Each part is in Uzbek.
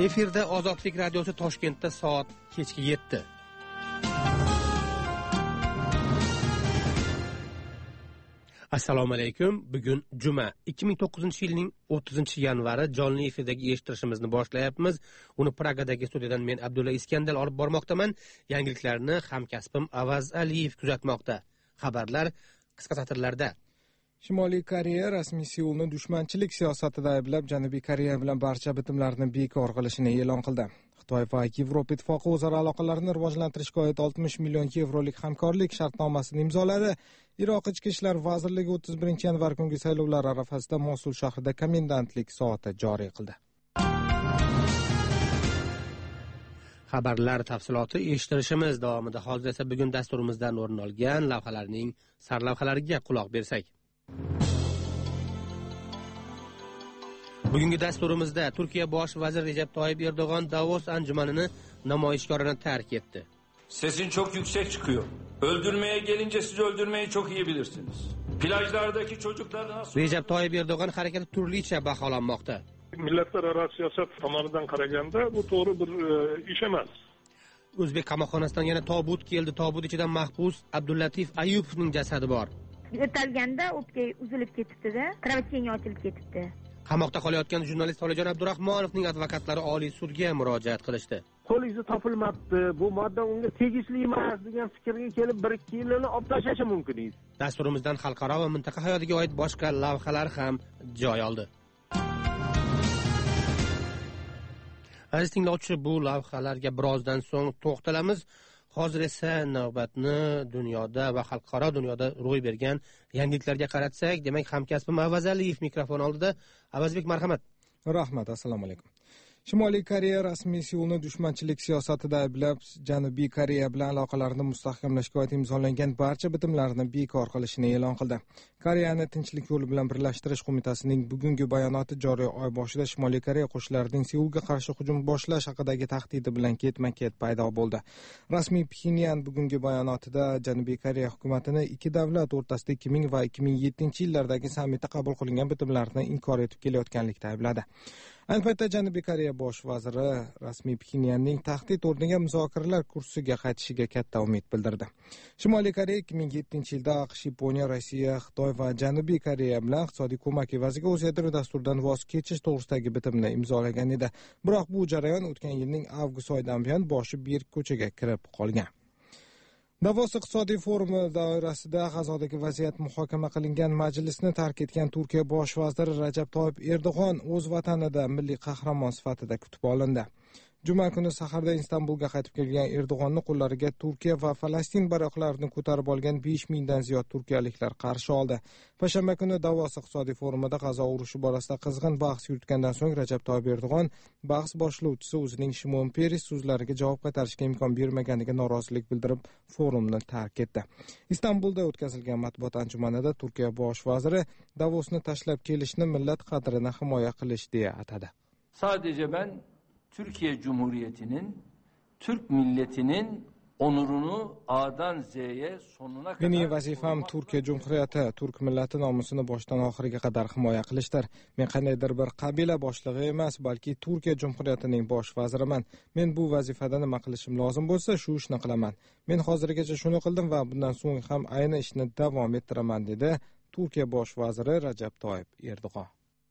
Efirda Ozodlik radiosi Toshkentda soat kechki 7. Assalomu alaykum. Bugun juma 2009-yilning 30-yanvari jonli efirdagi eshittirishimizni boshlayapmiz. Uni Pragadagi studiyadan men Abdulla Iskandar olib bormoqdaman. Yangiliklarni hamkasbim Avaz Aliyev kuzatmoqda. Xabarlar qisqa satrlarda. Shimoliy Koreya rasmiy Seulni dushmanchilik siyosatida ayblab, Janubiy Koreya bilan barcha bitimlarni bekor qilishini e'lon qildi. Xitoy va Yevropa ittifoqi o'zaro aloqalarni rivojlantirishga oid 60 million yevrolik hamkorlik shartnomasini imzoladi. Iroq ichki ishlar vazirligi 31-yanvar kungi saylovlar arafasida Mosul shahrida komendantlik soati joriy qildi. Xabarlar tafsiloti eshittirishimiz davomida. Hozir esa bugun dasturimizdan o'rin olgan lavhalarning sarlavhalariga quloq bersak. Bugungi dasturimizda Turkiya bosh vaziri Recep Tayyip Erdo'g'an Davos anjumanini namoyishkorona tark etdi. Sesin çok yüksek çıkıyor. Öldürmeye gelince siz öldürmeyi çok iyi bilirsiniz. Plajlardaki çocuklar nasıl... Recep Tayyip Erdo'g'an harakati turlicha baholanmoqda. Millatlararo siyosat tomonidan qaraganda bu to'g'ri bir ish emas. O'zbek qamoqxonasidan yana tobut keldi. Tobut ichidan mahbus Abdullatif Ayupovning jasadi bor. Yo'talganda o'pka uzilib ketibdi-da, kravotchenya ochilib ketibdi. Qamoqda qolayotgan jurnalist Solijon Abdurahmonovning advokatlari Oliy sudga murojaat qilishdi. Qo'l izi topilmabdi, bu modda unga tegishli emas degan fikrga kelib 1-2 yilini olib tashlashi mumkin edi. Dasturimizdan xalqaro va mintaqa hayotiga oid boshqa lavhalar ham joy oldi. Aziz tinglovchi, bu lavhalarga birozdan so'ng to'xtalamiz. Hozir esa navbatni dunyoda va xalqaro dunyoda ro'y bergan yangiliklarga qaratsak, demak hamkasbim Avaz Aliyev mikrofon oldida. Avazbek, marhamat. Rahmat, assalomu alaykum. Shimoliy Koreya rasmiy Seulni dushmanchilik siyosatida ayblab, Janubiy Koreya bilan aloqalarni mustahkamlashga oid imzolangan barcha bitimlarni bekor qilishini e'lon qildi. Koreyani tinchlik yo'li bilan birlashtirish qo'mitasining bugungi bayonoti joriy oy boshida Shimoliy Koreya qo'shinlarining Seulga qarshi hujum boshlash haqidagi tahdidi bilan ketma-ket paydo bo'ldi. Rasmiy Pxenyan bugungi bayonotida Janubiy Koreya hukumatini ikki davlat o'rtasida 2000 va 2007-yillardagi sammitda qabul qilingan bitimlarni inkor etib kelayotganlikda aybladi. Ayni paytda Janubiy Koreya bosh vaziri rasmiy Pxenyanning tahdid o'rniga muzokaralar kursiga qaytishiga katta umid bildirdi. Shimoliy Koreya 2007-yilda AQSh, Yaponiya, Rossiya, Xitoy va Janubiy Koreya bilan iqtisodiy ko'mak evaziga o'z yadro dasturidan voz kechish to'g'risidagi bitimni imzolagan edi. Biroq bu jarayon o'tgan yilning avgust oyidan buyon boshi berk ko'chaga kirib qolgan. Davos iqtisodiy forumi doirasida G'azodagi vaziyat muhokama qilingan majlisni tark etgan Turkiya bosh vaziri Recep Tayyip Erdo'g'an o'z vatanida milliy qahramon sifatida kutib olindi. Juma kuni saharda Istanbulga qaytib kelgan Erdo'g'anning qo'llariga Turkiya va Falastin bayroqlarini ko'tarib olgan 5000 dan ziyod turkiyaliklar qarshi oldi. Payshanba kuni Davos iqtisodiy forumida G'azo urushi borasida qizg'in bahs yuritgandan so'ng Recep Tayyip Erdo'g'an bahs boshlovchisi o'zining Shimon Peres so'zlariga javob qaytarishga imkon bermaganiga norozilik bildirib forumni tark etdi. Istanbulda o'tkazilgan matbuot anjumanida Turkiya bosh vaziri Davosni tashlab kelishni millat qadrini himoya qilish deya atadi. Sadece ben Türkiye Cumhuriyeti'nin, Türk milletinin onurunu A'dan Z'ye sonuna kadar... Mening vazifam Turkiya Cumhuriyati, Turk millati nomusini boshdan oxiriga qadar himoya qilishdir. Men qandaydir bir qabila boshlig'i emas, balki Turkiya Cumhuriyatining bosh vaziriman. Men bu vazifada nima qilishim lozim bo'lsa, shu ishni qilaman. Men hozirgacha shuni qildim va bundan so'ng ham ayni ishni davom ettiraman, dedi Turkiya bosh vaziri Recep Tayyip Erdo'g'an.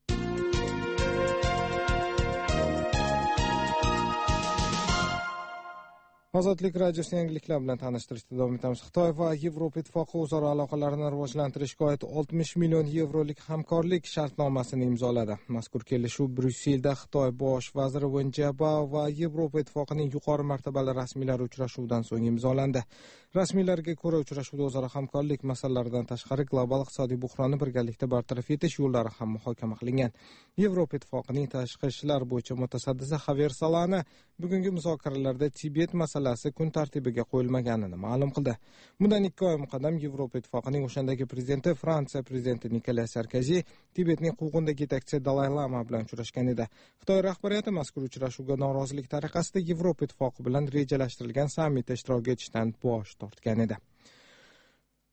Ozodlik radiosi yangiliklar bilan tanishtirishda davom etamiz. Xitoy va Yevropa ittifoqi o'zaro aloqalarni rivojlantirishga oid 60 million yevrolik hamkorlik shartnomasini imzoladi. Mazkur kelishuv Bryusselda Xitoy bosh vaziri Wen Jiabao va Yevropa ittifoqining yuqori martabali rasmiylari uchrashuvidan so'ng imzolandi. Rasmiylarga ko'ra, uchrashuvda o'zaro hamkorlik masalalaridan tashqari global iqtisodiy buhronni birgalikda bartaraf etish yo'llari ham muhokama qilingan. Yevropa ittifoqining tashqi ishlar bo'yicha mutasaddisi Javier Solana bugungi muzokaralarda Tibet masalasi kun tartibiga qo'yilmaganini ma'lum qildi. Bundan 2 oy muqaddam Yevropa ittifoqining o'shandagi prezidenti Fransiya prezidenti Nicolas Sarkozy Tibetning quvg'indagi yetakchisi Dalay Lama bilan uchrashgan edi. Xitoy rahbariyati mazkur uchrashuvga norozilik tariqasida Yevropa ittifoqi bilan rejalashtirilgan sammitda ishtirok etishdan bosh tortgan edi.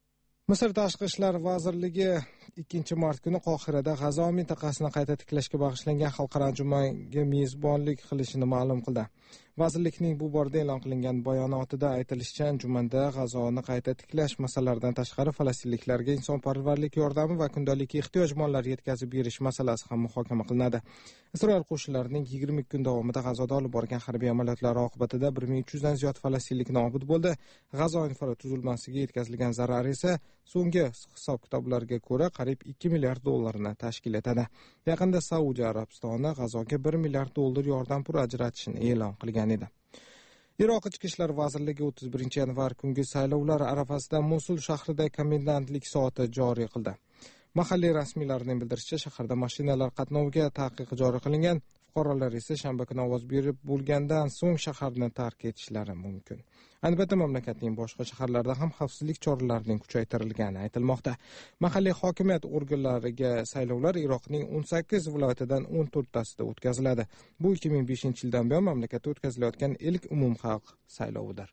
Misr Tashqi ishlar vazirligi 2-mart kuni Qohirada G'azo mintaqasini qayta tiklashga bag'ishlangan xalqaro anjumanga mezbonlik qilishini ma'lum qildi. Vazirlikning bu borada e'lon qilingan bayonotida aytilishicha, anjumanda G'azoni qayta tiklash masalalaridan tashqari falastinliklarga insonparvarlik yordami va kundalik ehtiyoj mollari yetkazib berish masalasi ham muhokama qilinadi. Isroil qo'shinlarining 22 kun davomida G'azoda olib borgan harbiy amaliyotlari oqibatida 1300 dan ziyod falastinlik nobud bo'ldi. G'azo infratuzilmasiga yetkazilgan zarar esa so'nggi hisob-kitoblarga ko'ra qariyb 2 milliard dollarni tashkil etadi. Yaqinda Saudiya Arabistoni G'azoga 1 milliard dollar yordam puli ajratishini e'lon qilgan edi. Iroq ichki ishlar vazirligi 31 yanvar kungi saylovlar arafasida Mosul shahrida komendantlik soati joriy qildi. Mahalliy rasmiylarning bildirishicha, shaharda mashinalar qatnoviga taqiq joriy qilingan, fuqarolar esa shanba kuni ovoz berib bo'lgandan so'ng shaharni tark etishlari mumkin. Albatta, mamlakatning boshqa shaharlarida ham xavfsizlik choralarining kuchaytirilgani aytilmoqda. Mahalliy hokimiyat organlariga saylovlar Iroqning 18 viloyatidan 14 tasida o'tkaziladi. Bu 2005-yildan buyon mamlakatda o'tkazilayotgan ilk umumxalq saylovidir.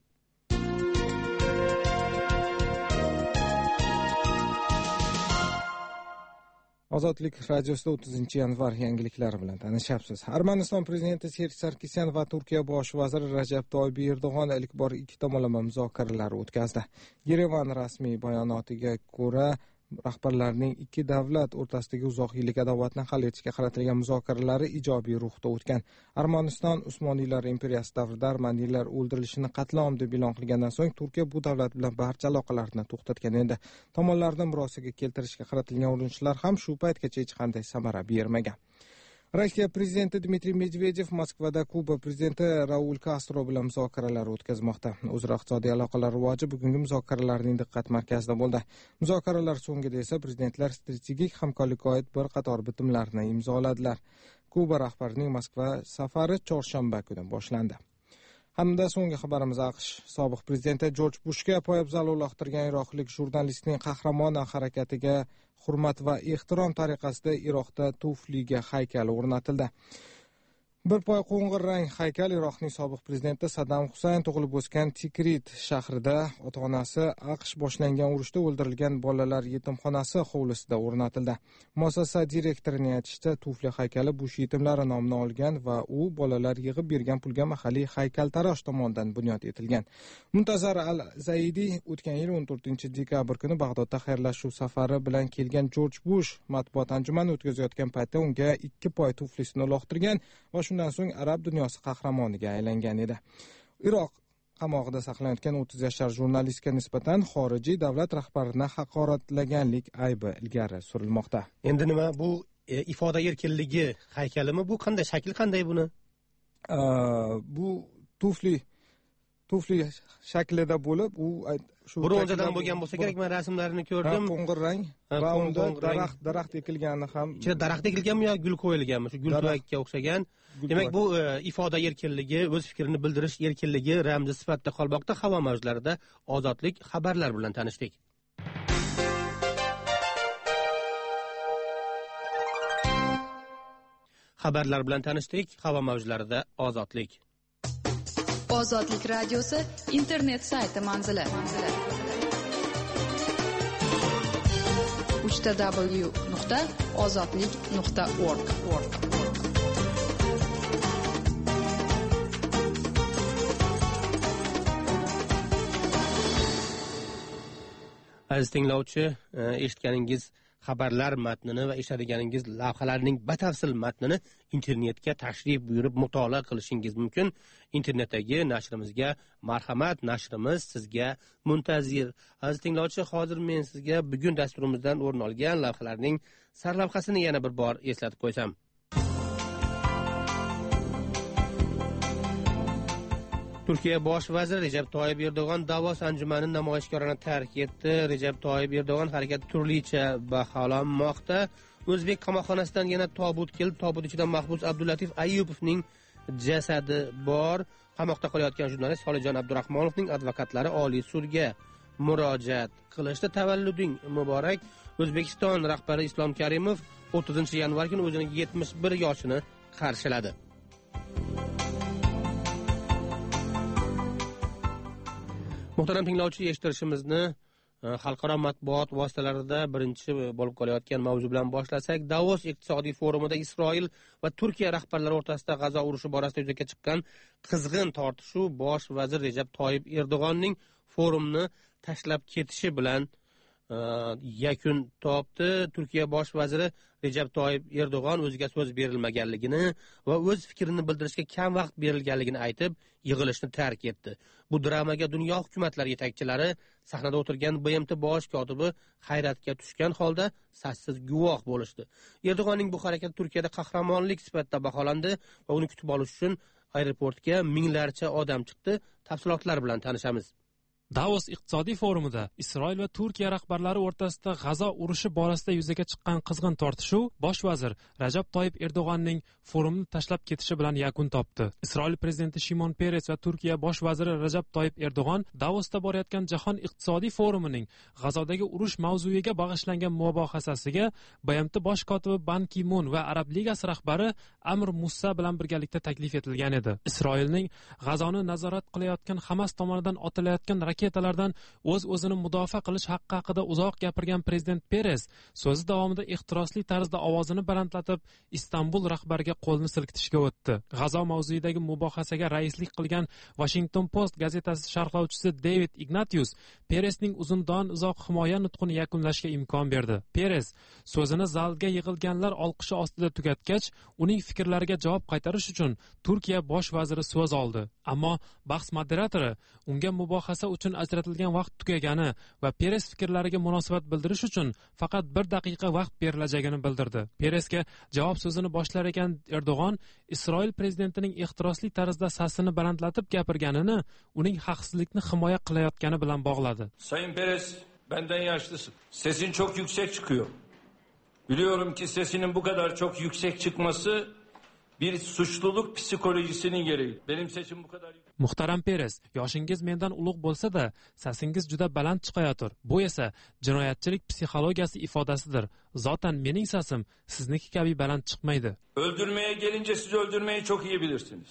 Ozodlik radiosida 30 yanvar yangiliklari bilan tanishyapsiz. Armaniston prezidenti Serj Sarkisyan va Turkiya bosh vaziri Rajab Toyyib Erdo'g'on ilk bor ikki tomonlama muzokaralar o'tkazdi. Yerevan rasmiy bayonotiga ko'ra, rahbarlarning ikki davlat o'rtasidagi uzoq yillik adovatni hal etishga qaratilgan muzokaralari ijobiy ruhda o'tgan. Armaniston Usmoniylar imperiyasi davrida armaniylar o'ldirilishini qatlom deb e'lon qilgandan so'ng Turkiya bu davlat bilan barcha aloqalarni to'xtatgan edi. Tomonlarni murosaga keltirishga qaratilgan urinishlar ham shu paytgacha hech qanday samara bermagan. Rossiya prezidenti Dmitriy Medvedev Moskvada Kuba prezidenti Raul Castro bilan muzokaralar o'tkazmoqda. O'zaro iqtisodiy aloqalar rivoji bugungi muzokaralarning diqqat markazida bo'ldi. Muzokaralar so'ngida esa prezidentlar strategik hamkorlikka oid bir qator bitimlarni imzoladilar. Kuba rahbarining Moskva safari chorshanba kuni boshlandi. Hamda so'nggi xabarimiz AQSh sobiq prezidenti Jorj Bushga poyabzal uloqtirgan iroqlik jurnalistning qahramona harakatiga hurmat va ehtirom tariqasida Iroqda tufliga haykal o'rnatildi. Bir poy qo'ng'ir rang haykal Iroqning sobiq prezidenti Saddam Husayn tug'ilib o'sgan Tikrit shahrida ota-onasi AQSh boshlangan urushda o'ldirilgan bolalar yetimxonasi hovlisida o'rnatildi. Muassasa direktorining aytishicha, tufli haykali Bush yetimlari nomidan olgan va u bolalar yig'ib bergan pulga mahalliy haykaltarosh tomonidan bunyod etilgan. Muntazar al-Zaidi o'tgan yil 14-dekabr kuni Bag'dodda xayrlashuv safari bilan kelgan Jorj Bush matbuot anjumani o'tkazayotgan paytda unga ikki poy tuflisini uloqtirgan va shundan so'ng arab dunyosi qahramoniga aylangan edi. Iroq qamoqida saqlanayotgan 30 yoshli jurnalistga nisbatan xorijiy davlat rahbarini haqoratlaganlik aybi ilgari surilmoqda. Endi nima bu ifoda erkinligi haykalimi? Bu qanday shakl, qanday buni? Bu tufli shaklida bo'lib, u shu bronzadan bo'lgan bo'lsa kerak. Men rasmlarini ko'rdim. Qo'ng'ir rang va unda daraxt ekilgani ham. Ichida daraxt ekilganmi yo gul qo'yilganmi? Shu gul tuvakka o'xshagan. Demak, bu ifoda erkinligi, o'z fikrini bildirish erkinligi ramzi sifatida qolmoqda. Havo mavjlarida ozodlik xabarlar bilan tanishdik. Xabarlar bilan tanishdik. Havo mavjlarida ozodlik. Ozodlik radiosi internet sayti manzili. www.ozodlik.org. Aziz tinglovchi, eshitganingiz xabarlar matnini va eshitadiganingiz lavhalarning batafsil matnini internetga tashrif buyurib mutolaa qilishingiz mumkin. Internetdagi nashrimizga marhamat, nashrimiz sizga muntazir. Aziz tinglovchi, hozir men sizga bugun dasturimizdan o'rin olgan lavhalarning sarlavhasini yana bir bor eslatib qo'ysam. Turkiya bosh vaziri Rajab Toyyib Erdo'g'on Davos anjumanini namoyishkorona tark etdi. Rajab Toyyib Erdo'g'on harakati turlicha baholanmoqda. O'zbek qamoqxonasidan yana tobut keldi. Tobut ichida mahbus Abdulatif Ayyupovning jasadi bor. Qamoqda qolayotgan jurnalist Solijon Abdurahmonovning advokatlari Oliy sudga murojaat qilishdi. Tavalluding muborak. O'zbekiston rahbari Islom Karimov 30 yanvar kuni o'zining 71 yoshini qarshiladi. Muhtaram tinglovchi, eshittirishimizni xalqaro matbuot vositalarida birinchi bo'lib qolayotgan mavzu bilan boshlasak, Davos iqtisodiy forumida Isroil va Turkiya rahbarlari o'rtasida G'azo urushi borasida yuzaga chiqqan qizg'in tortishuv bosh vazir Rejab Toyyib Erdo'g'onning forumni tashlab ketishi bilan yakun topdi. Turkiya bosh vaziri Rejab Toyyib Erdo'g'on o'ziga so'z berilmaganligini va o'z fikrini bildirishga kam vaqt berilganligini aytib, yig'ilishni tark etdi. Bu dramaga dunyo hukumatlari yetakchilari, sahnada o'tirgan BMT bosh kotibi hayratga tushgan holda sassiz guvoh bo'lishdi. Erdo'g'onning bu harakati Turkiyada qahramonlik sifatida baholandi va uni kutib olish uchun aeroportga minglarcha odam chiqdi. Tafsilotlar bilan tanishamiz. Davos iqtisodiy forumida Isroil va Turkiya rahbarlari o'rtasida G'azo urushi borasida yuzaga chiqqan qizg'in tortishuv bosh vazir Rajab Toyyib Erdo'g'onning forumni tashlab ketishi bilan yakun topdi. Isroil prezidenti Shimon Peres va Turkiya bosh vaziri Rajab Toyyib Erdo'g'on Davosda borayotgan jahon iqtisodiy forumining G'azodagi urush mavzuiga bag'ishlangan mubohasasiga BMT bosh kotibi Ban Ki-mun va Arab ligasi rahbari Amr Musa bilan birgalikda taklif etilgan edi. Isroilning G'azoni nazorat qilayotgan Hamas tomonidan otilayotgan raketalardan o'z-o'zini mudofaa qilish haqqi haqida uzoq gapirgan prezident Peres so'zi davomida ehtirosli tarzda ovozini balandlatib Istanbul rahbariga qo'lni silkitishga o'tdi. G'azo mavzuidagi mubohasaga raislik qilgan Washington Post gazetasi sharhlovchisi David Ignatius Peresning uzundan uzoq himoya nutqini yakunlashga imkon berdi. Peres so'zini zalga yig'ilganlar olqishi ostida tugatgach, uning fikrlariga javob qaytarish uchun Turkiya bosh vaziri so'z oldi. Ammo bahs moderatori unga mubohasa uchun ajratilgan vaqt tugagani va Peres fikrlariga munosabat bildirish uchun faqat 1 daqiqa vaqt berilajagini bildirdi. Peresga javob so'zini boshlar ekan Erdo'g'on Isroil prezidentining ehtirosli tarzda sasini balandlatib gapirganini uning haqsizlikni himoya qilayotgani bilan bog'ladi. Sayın Peres, benden yaşlısın. Sesin çok yüksek çıkıyor. Biliyorum ki sesinin bu kadar çok yüksek çıkması bir suçluluk psikolojisinin gereği. Benim sesim bu kadar yüksek. Muhtaram Peres, yoshingiz mendan ulug' bo'lsa-da, sasingiz juda baland chiqayotir. Bu esa jinoyatchilik psixologiyasi ifodasidir. Zotan mening sasim sizniki kabi baland chiqmaydi. Öldürmeye gelince siz öldürmeyi çok iyi bilirsiniz.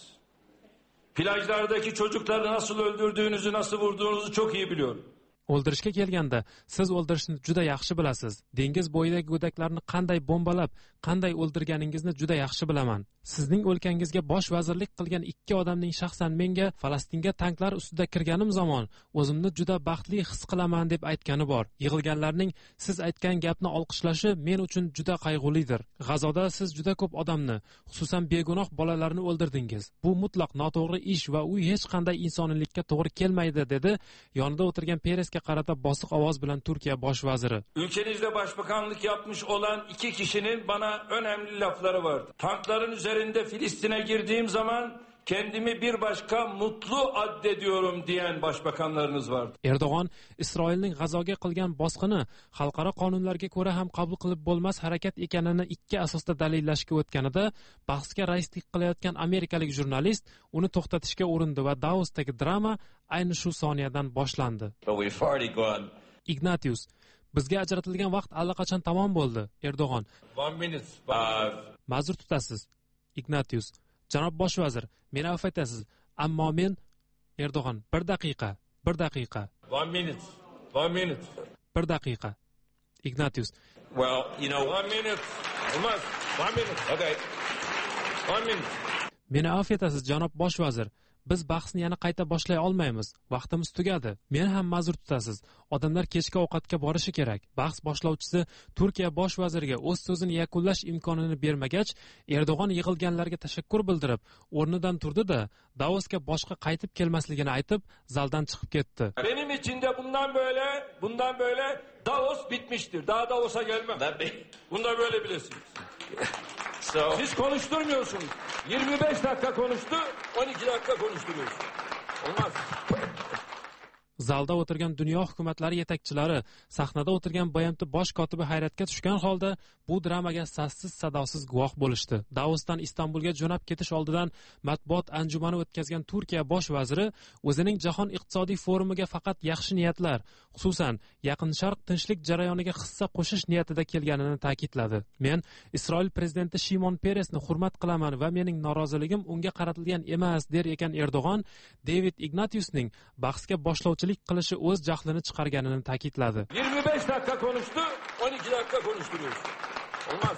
Plajlardaki çocukları nasıl öldürdüğünüzü, nasıl vurduğunuzu çok iyi biliyorum. O'ldirishga kelganda siz o'ldirishni juda yaxshi bilasiz. Dengiz bo'yidagi go'daklarni qanday bombalab, qanday o'ldirganingizni juda yaxshi bilaman. Sizning o'lkangizga bosh vazirlik qilgan 2 odamning shaxsan menga Falastinga tanklar ustida kirganim zamon o'zimni juda baxtli his qilaman deb aytgani bor. Yig'ilganlarning siz aytgan gapni olqishlashi men uchun juda qayg'ulidir. G'azoda siz juda ko'p odamni, xususan begunoh bolalarni o'ldirdingiz. Bu mutlaq noto'g'ri ish va u hech qanday insoniylikka to'g'ri kelmaydi, dedi yonida o'tirgan Peres qarata bosiq ovoz bilan Turkiya bosh vaziri. Ülkenizde başbakanlık yapmış olan 2 kişinin bana önemli lafları vardı. Tankların üzerinde Filistin'e girdiğim zaman kendimi bir başka mutlu addediyorum diyen başbakanlarınız vardı. Erdo'g'on Isroilning G'azoga qilgan bosqini xalqaro qonunlarga ko'ra ham qabul qilib bo'lmas harakat ekanini 2 asosda dalillashga o'tganida bahsga raislik qilayotgan amerikalik jurnalist uni to'xtatishga urindi va Davosdagi drama ayni shu soniyadan boshlandi. Ignatius, bizga ajratilgan vaqt allaqachon tamom bo'ldi. Erdo'g'on, 1 minute. Ma'zur tutasiz. Ignatius, janob bosh vazir, meni avf etasiz, ammo men Erdo'g'on 1 daqiqa. 1 minute. 1 minute. 1 daqiqa. Ignatius. Well, you know, 1 minute. Olmaz. 1 minute. Okay. 1 minute. Meni avf etasiz, janob bosh vazir. Biz bahsni yana qayta boshlay olmaymiz. Vaqtimiz tugadi. Meni ham ma'zur tutasiz. Odamlar kechki ovqatga borishi kerak. Bahs boshlovchisi Turkiya bosh vaziriga o'z so'zini yakunlash imkonini bermagach, Erdo'g'on yig'ilganlarga tashakkur bildirib, o'rnidan turdi-da, Davosga boshqa qaytib kelmasligini aytib, zaldan chiqib ketdi. Benim için de bundan böyle Davos bitmiştir. Daha Davos'a gelmem. Bunu da böyle bilirsiniz. Siz konuşturmuyorsunuz. 25 dakika konuştu, 12 dakika konuşturuyorsunuz. Olmaz. Zalda o'tirgan dunyo hukumatlari yetakchilari, sahnada o'tirgan BMT bosh kotibi hayratga tushgan holda bu dramaga sassiz sadosiz guvoh bo'lishdi. Davosdan Istanbulga jo'nab ketish oldidan matbuot anjumani o'tkazgan Turkiya bosh vaziri o'zining jahon iqtisodiy forumiga faqat yaxshi niyatlar, xususan Yaqin Sharq tinchlik jarayoniga hissa qo'shish niyatida kelganini ta'kidladi. Men Isroil prezidenti Shimon Peresni hurmat qilaman va mening noroziligim unga qaratilgan emas, der ekan Erdo'g'on David Ignatiusning bahsga boshlovchilik hamkorlik qilishi o'z jahlini chiqarganini ta'kidladi. 25 dakika konuştu, 12 dakika konuşturuyorsun. Olmaz.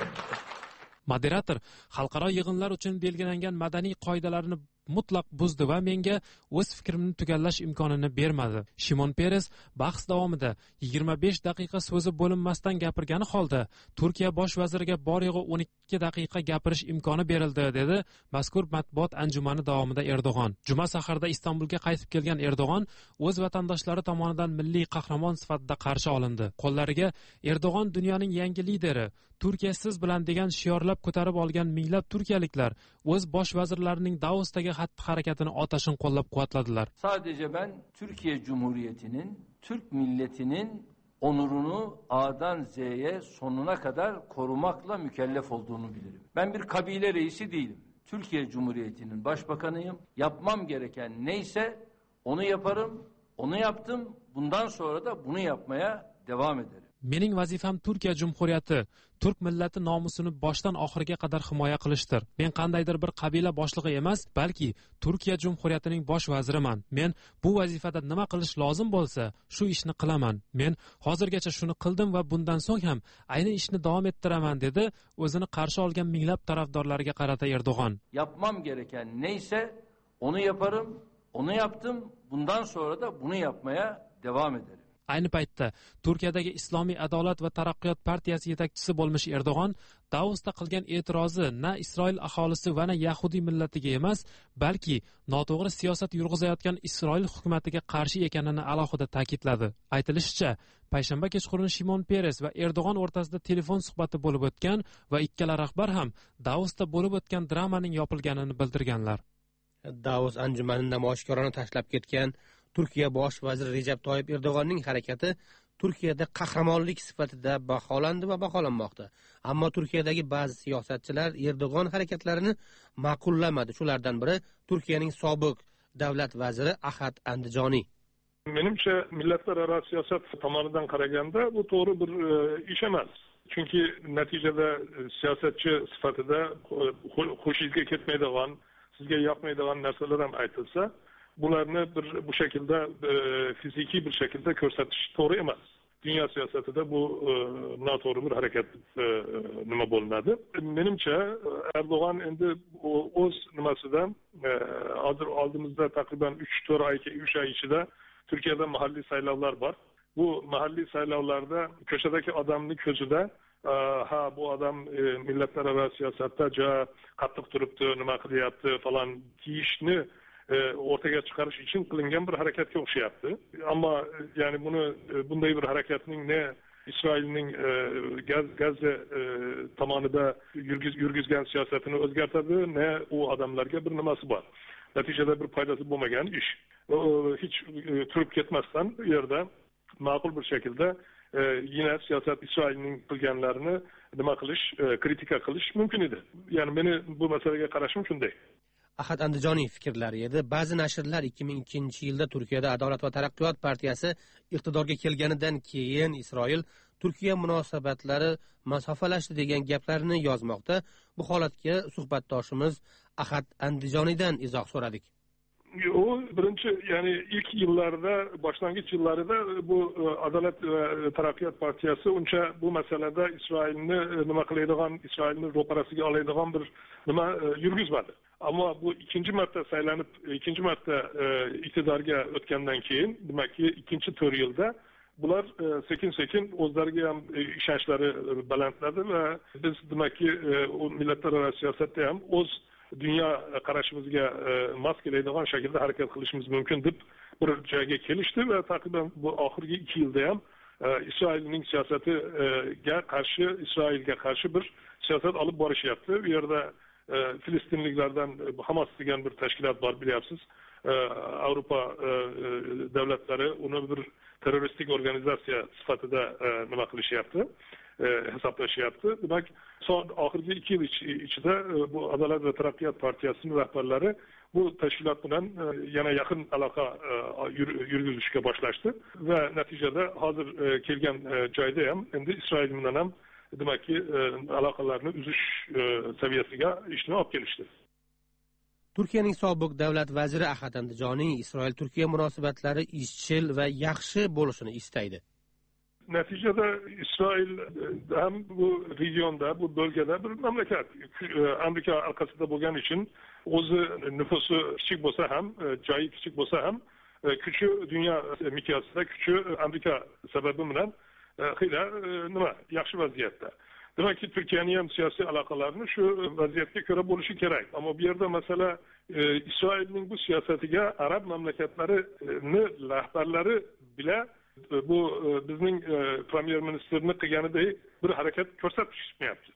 Moderator xalqaro yig'inlar uchun belgilangan madaniy qoidalarni mutlaq buzdi va menga o'z fikrimni tugallash imkonini bermadi. Shimon Peres bahs davomida 25 daqiqa so'zi bo'linmasdan gapirgani holda Turkiya bosh vaziriga bor yo'g'i 12 daqiqa gapirish imkoni berildi, dedi mazkur matbuot anjumani davomida Erdo'g'on. Juma saharda Istanbulga qaytib kelgan Erdo'g'on o'z vatandoshlari tomonidan milliy qahramon sifatida qarshi olindi. Qo'llariga Erdo'g'on dunyoning yangi lideri, Turkiya siz bilan degan shiorlab ko'tarib olgan minglab turkiyaliklar o'z bosh vazirlarining Davosdagi xatti-harakatini otashin qo'llab-quvvatladilar. Sadece ben Türkiye Cumhuriyeti'nin, Türk milletinin onurunu A'dan Z'ye sonuna kadar korumakla mükellef olduğunu bilirim. Ben bir kabile reisi değilim. Türkiye Cumhuriyeti'nin başbakanıyım. Yapmam gereken neyse onu yaparım, onu yaptım. Bundan sonra da bunu yapmaya devam ederim. Mening vazifam Turkiya Jumhuriyati, Turk millati nomusini boshdan oxiriga qadar himoya qilishdir. Men qandaydir bir qabila boshlig'i emas, balki Turkiya Jumhuriyatining bosh vaziriman. Men bu vazifada nima qilish lozim bo'lsa, shu ishni qilaman. Men hozirgacha shuni qildim va bundan so'ng ham ayni ishni davom ettiraman, dedi o'zini qarshi olgan minglab tarafdorlariga qarata Erdo'g'on. Yapmam gereken neyse onu yaparım, onu yaptım. Bundan sonra da bunu yapmaya devam ederim. Ayni paytda Turkiyadagi Islomiy adolat va taraqqiyot partiyasi yetakchisi bo'lmish Erdo'g'on Davosda qilgan e'tirozi na Isroil aholisi va na Yahudiy millatiga emas, balki noto'g'ri siyosat yurg'izayotgan Isroil hukumatiga qarshi ekanini alohida ta'kidladi. Aytilishicha, payshanba kechqurun Shimon Peres va Erdo'g'on o'rtasida telefon suhbati bo'lib o'tgan va ikkala rahbar ham Davosda bo'lib o'tgan dramaning yopilganini bildirganlar. Davos anjumanini namoyishkorona tashlab ketgan Turkiya bosh vaziri Recep Tayyip Erdo'g'onning harakati Turkiyada qahramonlik sifatida baholandi va baholanmoqda. Ammo Turkiyadagi ba'zi siyosatchilar Erdo'g'on harakatlarini ma'qullamadi. Shulardan biri Turkiyaning sobiq davlat vaziri Ahad Andijoniy. Menimcha millatlararo siyosat tomonidan qaraganda bu to'g'ri bir ish emas. Chunki natijada siyosatchi sifatida xushingizga ketmaydigan, sizga yoqmaydigan narsalar ham aytilsa, bularni bu şekilde fiziki bir şekilde ko'rsatish to'g'ri emas. Dünya siyosatida bu noto'g'ri bir harakat nima bo'linadi. Menimcha Erdo'g'on endi o'z nimasidan hozir oldimizda takriben 3 ay ichida Türkiye'de mahalliy saylovlar var. Bu mahalliy saylovlarda köşedeki adamın ko'zida bu adam milletleraro siyosatda qattiq turibdi, nima qilyapti falan deyishni ortaya çıkarış için qilingan bir harakatga o'xshayapti. Ama yani bunday bir harakatning ne İsrailning Gazze tomonida yurgizgan siyosatini o'zgartadi, ne o adamlarga bir nimasi bor. Natijada bir foydasi bo'lmagan ish. Hiç turib ketmasdan bu yerda ma'qul bir şekilde yine siyosat İsrailning qilganlarini nima qilish, kritika qilish mumkin edi. Yani meni bu masalaga qarashim shunday. Ahad Andijoniy fikrlari edi. Ba'zi nashrlar 2002-yilda Turkiyada Adolat va taraqqiyot partiyasi iqtidorga kelganidan keyin Isroil Turkiya munosabatlari masofalashdi degan gaplarni yozmoqda. Bu holatga suhbatdoshimiz Ahad Andijoniydan izoh so'radik. O birinchi, yani ilk yıllarda, başlangıç yıllarında bu Adalet ve Taraqqiyot partiyasi uncha bu meselede İsrailni nima qilaydigan, İsrailni ro'parasiga oladigan bir nima yurgizmadi. Ama bu ikinci marta saylanıp ikinci marta iktidarga o'tgandan keyin, demek ki ikinci yılda bular sekin o'zlariga ham ishonchlari balandladi va biz demek ki o millatlararo siyosatda ham o'z dünya qarashimizga mos keladigan shaklda harakat qilishimiz mumkin deb bir joyga kelishdi va takriben bu oxirgi 2 yilda ham İsrailning siyosatiga qarshi, Isroilga qarshi bir siyosat olib borishyapti. Bu yerda Filistinliklardan Hamas degan bir tashkilot bor, bilyapsiz. Avrupa davlatlari uni bir terroristik organizatsiya sifatida nima qilishyapti, hesaplashyapti. Demak, son oxirgi 2 yil ichida bu Adolat va taraqqiyot partiyasining rahbarlari bu tashkilot bilan yana yaqin aloqa yurgizishga boshlashdi va natijada hozir kelgan joyda ham endi Isroil bilan ham demakki aloqalarni uzish saviyasiga ishni olib kelishdi. Turkiyaning sobiq davlat vaziri Ahad Andijoniy Isroil Turkiya munosabatlari izchil va yaxshi bo'lishini istaydi. Neticede İsrail hem bu regionda, bu bölgede bir memleket. Amerika arkasında bo'lgan için o'zi nüfusu küçük bo'lsa ham, joyi küçük bo'lsa ham, küçük dünya miqyosida küçük Amerika sebebi bilan xila nima yaxshi vaziyatda. Demek ki Türkiye'nin hem siyasi alakalarını şu vaziyette göre bo'lishi kerak. Ama bir yerde mesela İsrail'in bu siyasetiga Arap memleketlerini rahbarları bile bu bizning Premier Ministerini qilganiday bir harakat ko'rsatishmayapti.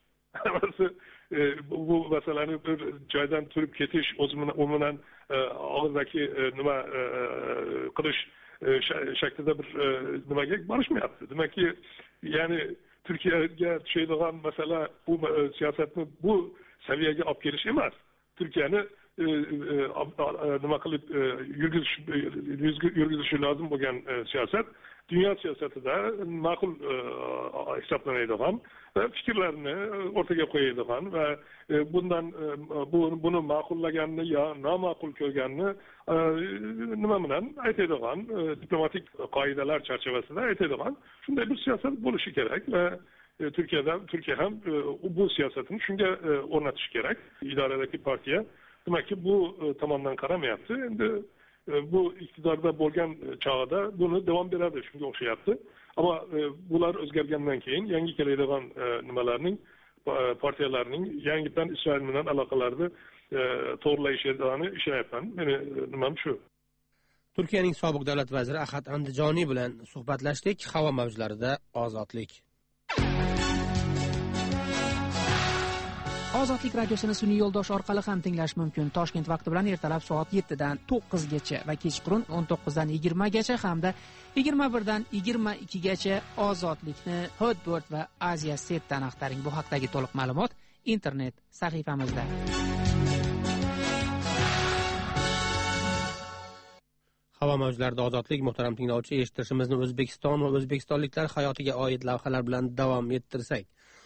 Bu masalani bir joydan turib ketish o'zidan og'izdagi nima qilish shaklida bir nimaga borishmayapti. Demak ki yani Türkiye'ye tushadigan masala bu siyosatni bu saviyaga olib kelish emas. Türkiye'ni nima qilib yurgizishi lozim bo'lgan siyoset dünya siyasetida ma'qul hisoblanadigan va fikrlarni o'rtaga qo'yadigan va bundan buni ma'qullaganni yo noma'qul ko'rganni nima bilan aytadigan diplomatik qoidalar çerçevesida aytadigan shunday bir siyoset bo'lishi kerak va Türkiye ham bu siyasetini shunga o'rnatish kerak idoradagi partiya. Demek ki bu tomondan qaramayapti. Endi bu iktidarda bo'lgan chog'ida buni davom beradi, shunga o'xshayapti. Ama bular o'zgargandan keyin yangi keladigan nimalarning partiyalarning yangidan Isroil bilan aloqalarni to'g'rilayishini ishlayapman. Meni nimam shu. Turkiyaning sobiq davlat vaziri Ahad Andijoniy bilan suhbatlashdik. Havo mavjlarida ozodlik. Ozodlik radiosini sun'iy yo'ldosh orqali ham tinglash mumkin. Toshkent vaqti bilan ertalab soat 7 dan 9 gacha va kechqurun 19 dan 20 gacha hamda 21 dan 22 gacha ozodlikni Hotbird va Asia Setdan axtaring. Bu haqdagi to'liq ma'lumot internet sahifamizda. Havo mavjlarida ozodlik. Muhtaram tinglovchi, eshittirishimizni O'zbekiston va o'zbekistonliklar hayotiga oid lavhalar bilan davom ettirsak.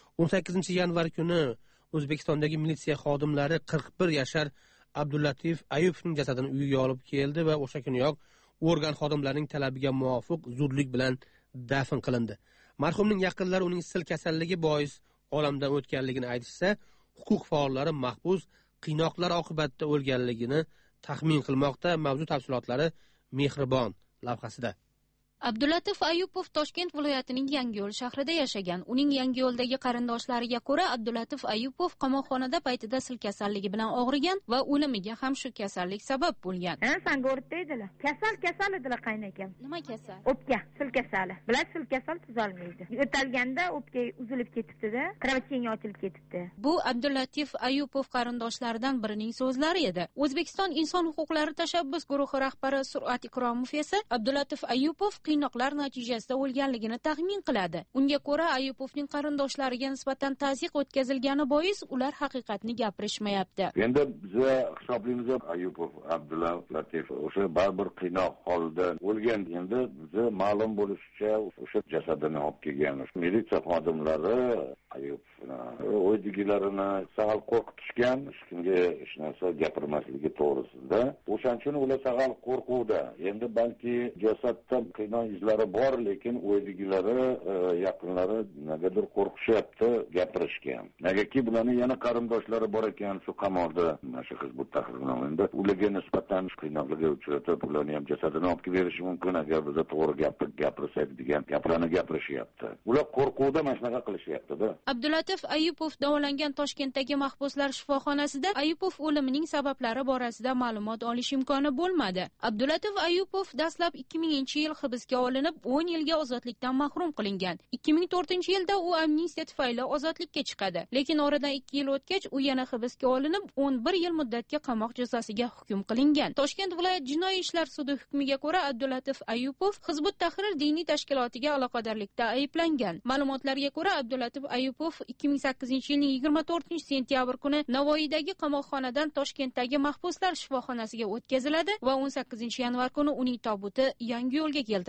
18 yanvar kuni O'zbekistondagi militsiya xodimlari 41 yashar Abdulatif Ayupovning jasadini uyiga olib keldi va o'sha kuniyoq organ xodimlarining talabiga muvofiq zudlik bilan dafn qilindi. Marhumning yaqinlari uning sil kasalligi bois olamdan o'tganligini aytishsa, huquq faollari mahbus qiynoqlar oqibatida o'lganligini taxmin qilmoqda. Mavzu tafsilotlari Mehribon lavhasida. Abdulatif Ayupov Toshkent viloyatining Yangiyo'l shahrida yashagan. Uning Yangiyo'ldagi qarindoshlariga ko'ra, Abdulatif Ayupov qamoqxonada paytida sil kasalligi bilan og'rigan va o'limiga ham shu kasallik sabab bo'lgan. Sanga o'rtaydilar. Kasal edilar qaynakam. Nima kasal? O'pka, sil kasali. Bilan sil kasal tuzalmaydi. Yo'talganda o'pka uzilib ketibdi-da, kravchenya ochilib ketibdi. Bu Abdulatif Ayupov qarindoshlaridan birining so'zlari edi. O'zbekiston inson huquqlari tashabbus guruhi rahbari Surat Ikromov esa Abdulatif Ayupov qiynoqlar natijasida o'lganligini taxmin qiladi. Unga ko'ra, Ayupovning qarindoshlariga nisbatan tazyiq o'tkazilgani bois ular haqiqatni gapirishmayapti. Endi biza hisoblaymiz, Ayupov Abdulatif o'sha baribir qiynoq holda o'lgan. Endi biza ma'lum bo'lishicha o'sha jasadini olib kelgan militsiya xodimlari Ayupovni o'ydigilarini sal qo'rqitishgan, hech kimga hech narsa gapirmasligi to'g'risida. O'shaning uchun ular sal qo'rquvda. Endi balki jasadda qiynoq izlari bor, lekin o'ydigilari yaqinlari nagadir qo'rqishyapti gapirishgan. Negaki bularning yana qarindoshlari bor ekan shu qamoqda, mana shu Hizbut Tahrir nomida. Ularga nisbatan qiynoqlarga uchratib, ularni ham jasadini olib berishi mumkin agar biz to'g'ri gapirsak degan gaplarni gapirishyapti. Ular qo'rquvda mana shunaqa qilishyapti-da. Abdulatif Ayupov davolangan Toshkentdagi mahbuslar shifoxonasida Ayupov o'limining sabablari borasida ma'lumot olish imkoni bo'lmadi. Abdulatif Ayupov dastlab 2000-yil hibsga olinib 10 yilga ozodlikdan mahrum qilingan. 2004-yilda u amnistiya tufayli ozodlikka chiqadi. Lekin oradan 2 yil o'tgach u yana hibsga olinib 11 yil muddatga qamoq jazosiga hukm qilingan. Toshkent viloyat jinoiy ishlar sudi hukmiga ko'ra Abdulatif Ayupov Hizbut Tahrir diniy tashkilotiga aloqadorlikda ayblangan. Ma'lumotlarga ko'ra Abdulatif Ayupov 2008-yilning 24-sentyabr kuni Navoiydagi qamoqxonadan Toshkentdagi mahbuslar shifoxonasiga o'tkaziladi va 18-yanvar kuni uning tobuti Yangiyo'lga keltiriladi.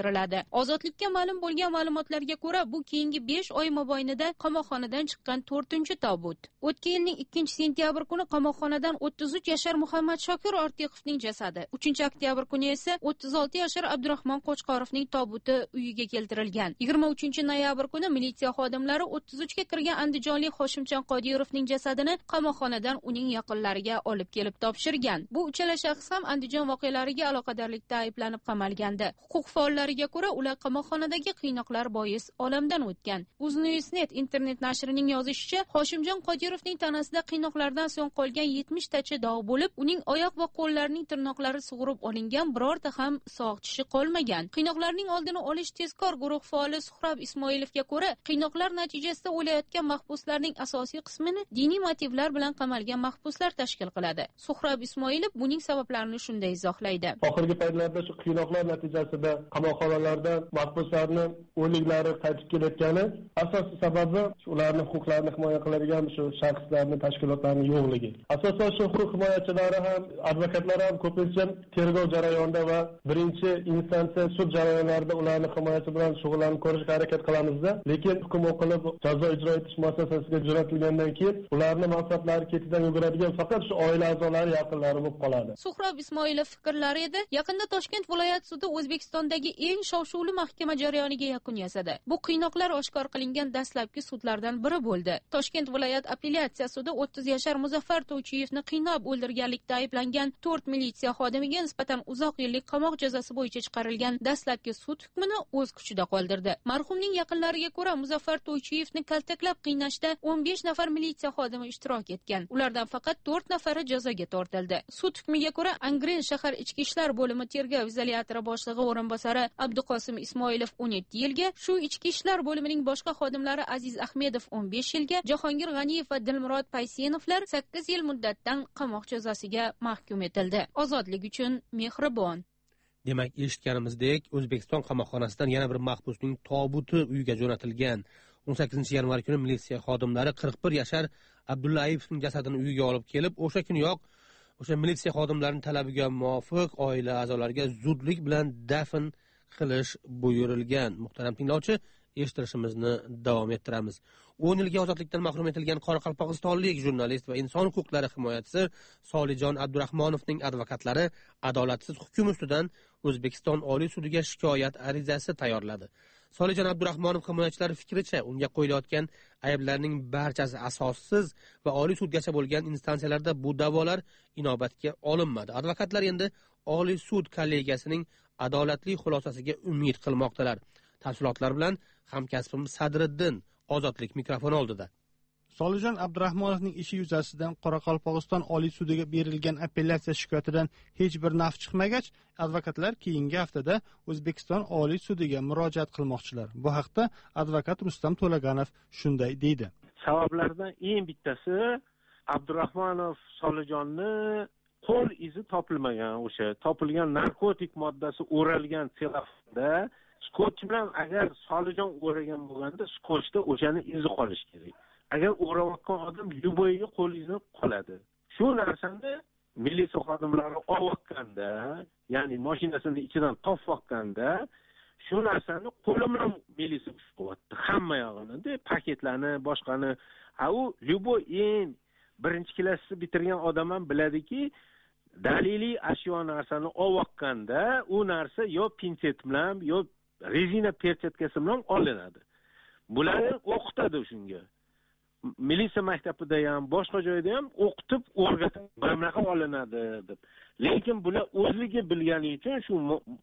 keltiriladi. Ozodlikka ma'lum bo'lgan ma'lumotlarga ko'ra, bu keyingi 5 oy mobaynida qamoqxonadan chiqqan 4-tobut. O'tgan yilning 2-sentyabr kuni qamoqxonadan 33 yashar Muhammad Shokir Ortiqovning jasadi, 3-oktyabr kuni esa 36 yashar Abdurahmon Qo'chqorovning tobuti uyiga keltirilgan. 23-noyabr kuni militsiya xodimlari 33 ga kirgan andijonlik Hoshimjon Qodirovning jasadini qamoqxonadan uning yaqinlariga olib kelib topshirgan. Bu uchala shaxs ham Andijon voqealariga aloqadorlikda ayblanib qamalgandi. Huquq faollariga ko'ra, ular qamoqxonadagi qiynoqlar bois olamdan o'tgan. Uznewsnet internet nashrining yozishicha, Hoshimjon Qodirovning tanasida qiynoqlardan so'ng qolgan 70 tacha dog' bo'lib, uning oyoq va qo'llarining tirnoqlari sug'urib olingan, birorta ham sog' tishi qolmagan. Qiynoqlarning oldini olish tezkor guruh faoli Suhrob Ismoilovga ko'ra, qiynoqlar natijasida o'layotgan mahbuslarning asosiy qismini diniy motivlar bilan qamalgan mahbuslar tashkil qiladi. Suhrob Ismoilov buning sabablarini shunday izohlaydi. Oxirgi paytlarda shu qiynoqlar natijasida qamoqxonalarda mahbuslarni o'liklari qaytib kelayotgani asosiy sababi ularning huquqlarini himoya qiladigan shu shaxslarning tashkilotlarning yo'qligi. Asosan shu huquq himoyachilari ham, advokatlar ham ko'pincha tergov jarayonida va birinchi instansiya sud jarayonlarida ularning himoyasi bilan shug'ullanib ko'rishga harakat qilamizda, lekin hukm o'qilib jazo ijro etish muassasasiga jo'natilgandan keyin ularning manfaatlari ketidan yuguradigan faqat shu oila a'zolari, yaqinlari bo'lib qoladi. Suhrob Ismoilov fikrlari edi. Yaqinda Toshkent viloyat sudi O'zbekistondagi eng shov-shuvli mahkama jarayoniga yakun yasadi. Bu qiynoqlar oshkor qilingan dastlabki sudlardan biri bo'ldi. Toshkent viloyat apellyatsiya sudi 30 yashar Muzaffar To'ychiyevni qiynab o'ldirganlikda ayblangan 4 militsiya xodimiga nisbatan uzoq yillik qamoq jazosi bo'yicha chiqarilgan dastlabki sud hukmini o'z kuchida qoldirdi. Marhumning yaqinlariga ko'ra, Muzaffar To'ychiyevni kaltaklab qiynashda 15 nafar militsiya xodimi ishtirok etgan. Ulardan faqat 4 nafari jazoga tortildi. Sud hukmiga ko'ra, Angren shahar ichki ishlar bo'limi tergov izolyatori boshlig'i o'rinbosari Abduqosim Ismoilov 17 yilga, shu ichki ishlar bo'limining boshqa xodimlari Aziz Ahmedov 15 yilga, Jahongir G'aniyev va Dilmurod Paysenovlar 8 yil muddatdan qamoq jazosiga mahkum etildi. Ozodlik uchun mehribon. Demak, eshitganimizdek, O'zbekiston qamoqxonasidan yana bir mahbusning tobuti uyiga jo'natilgan. 18-yanvar kuni militsiya xodimlari 41 yashar Abdullayevning jasadini uyiga olib kelib, o'sha kuniyoq o'sha militsiya xodimlarining talabiga muvofiq oila a'zolariga zudlik bilan dafn qilish buyurilgan. Muhtaram tinglovchi, eshittirishimizni davom ettiramiz. 10 yilga ozodlikdan mahrum etilgan qoraqalpog'istonlik jurnalist va inson huquqlari himoyachisi Solijon Abdurahmonovning advokatlari adolatsiz hukm ustidan O'zbekiston Oliy sudiga shikoyat arizasi tayyorladi. Solijon Abdurahmonov himoyachilari fikricha, unga qo'yilayotgan ayblarning barchasi asossiz va Oliy sudgacha bo'lgan instansiyalarda bu da'volar inobatga olinmadi. Advokatlar endi Oliy sud kollegiyasining adolatli xulosasiga umid qilmoqdalar. Tafsilotlar bilan hamkasbim Sadriddin Ozodlik mikrofon oldida. Solijon Abdurahmonovning ishi yuzasidan Qoraqalpog'iston Oliy sudiga berilgan apellyatsiya shikoyatidan hech bir naf chiqmagach, advokatlar keyingi haftada O'zbekiston Oliy sudiga murojaat qilmoqchilar. Bu haqda advokat Rustam To'laganov shunday deydi. Sabablardan eng bittasi Abdurahmonov Solijonni qo'l izi topilmagan, o'sha topilgan narkotik moddasi o'ralgan telefonda skotch bilan agar Solijon o'ragan bo'lganda skotchda o'shani izi qolishi kerak. Agar o'rayotgan odam yuboyiga qo'l izi qoladi. Shu narsani militsiya xodimlari olib ya'ni mashinasini ichidan topib shu narsani qo'lim bilan militsiya ushlab hamma yog'ini, paketlarni, boshqani, u yuboy eng birinchi klassni bitirgan odam ham biladiki, daliliy ashyo narsani olib u narsa yo pinset bilan, yo rezina perchatkasi bilan olinadi. Bularni o'qitadi shunga. Militsiya maktabida ham, boshqa joyda ham o'qitib o'rgatadi. Bunaqa olinadi deb. Lekin bular o'zligi bilgani uchun shu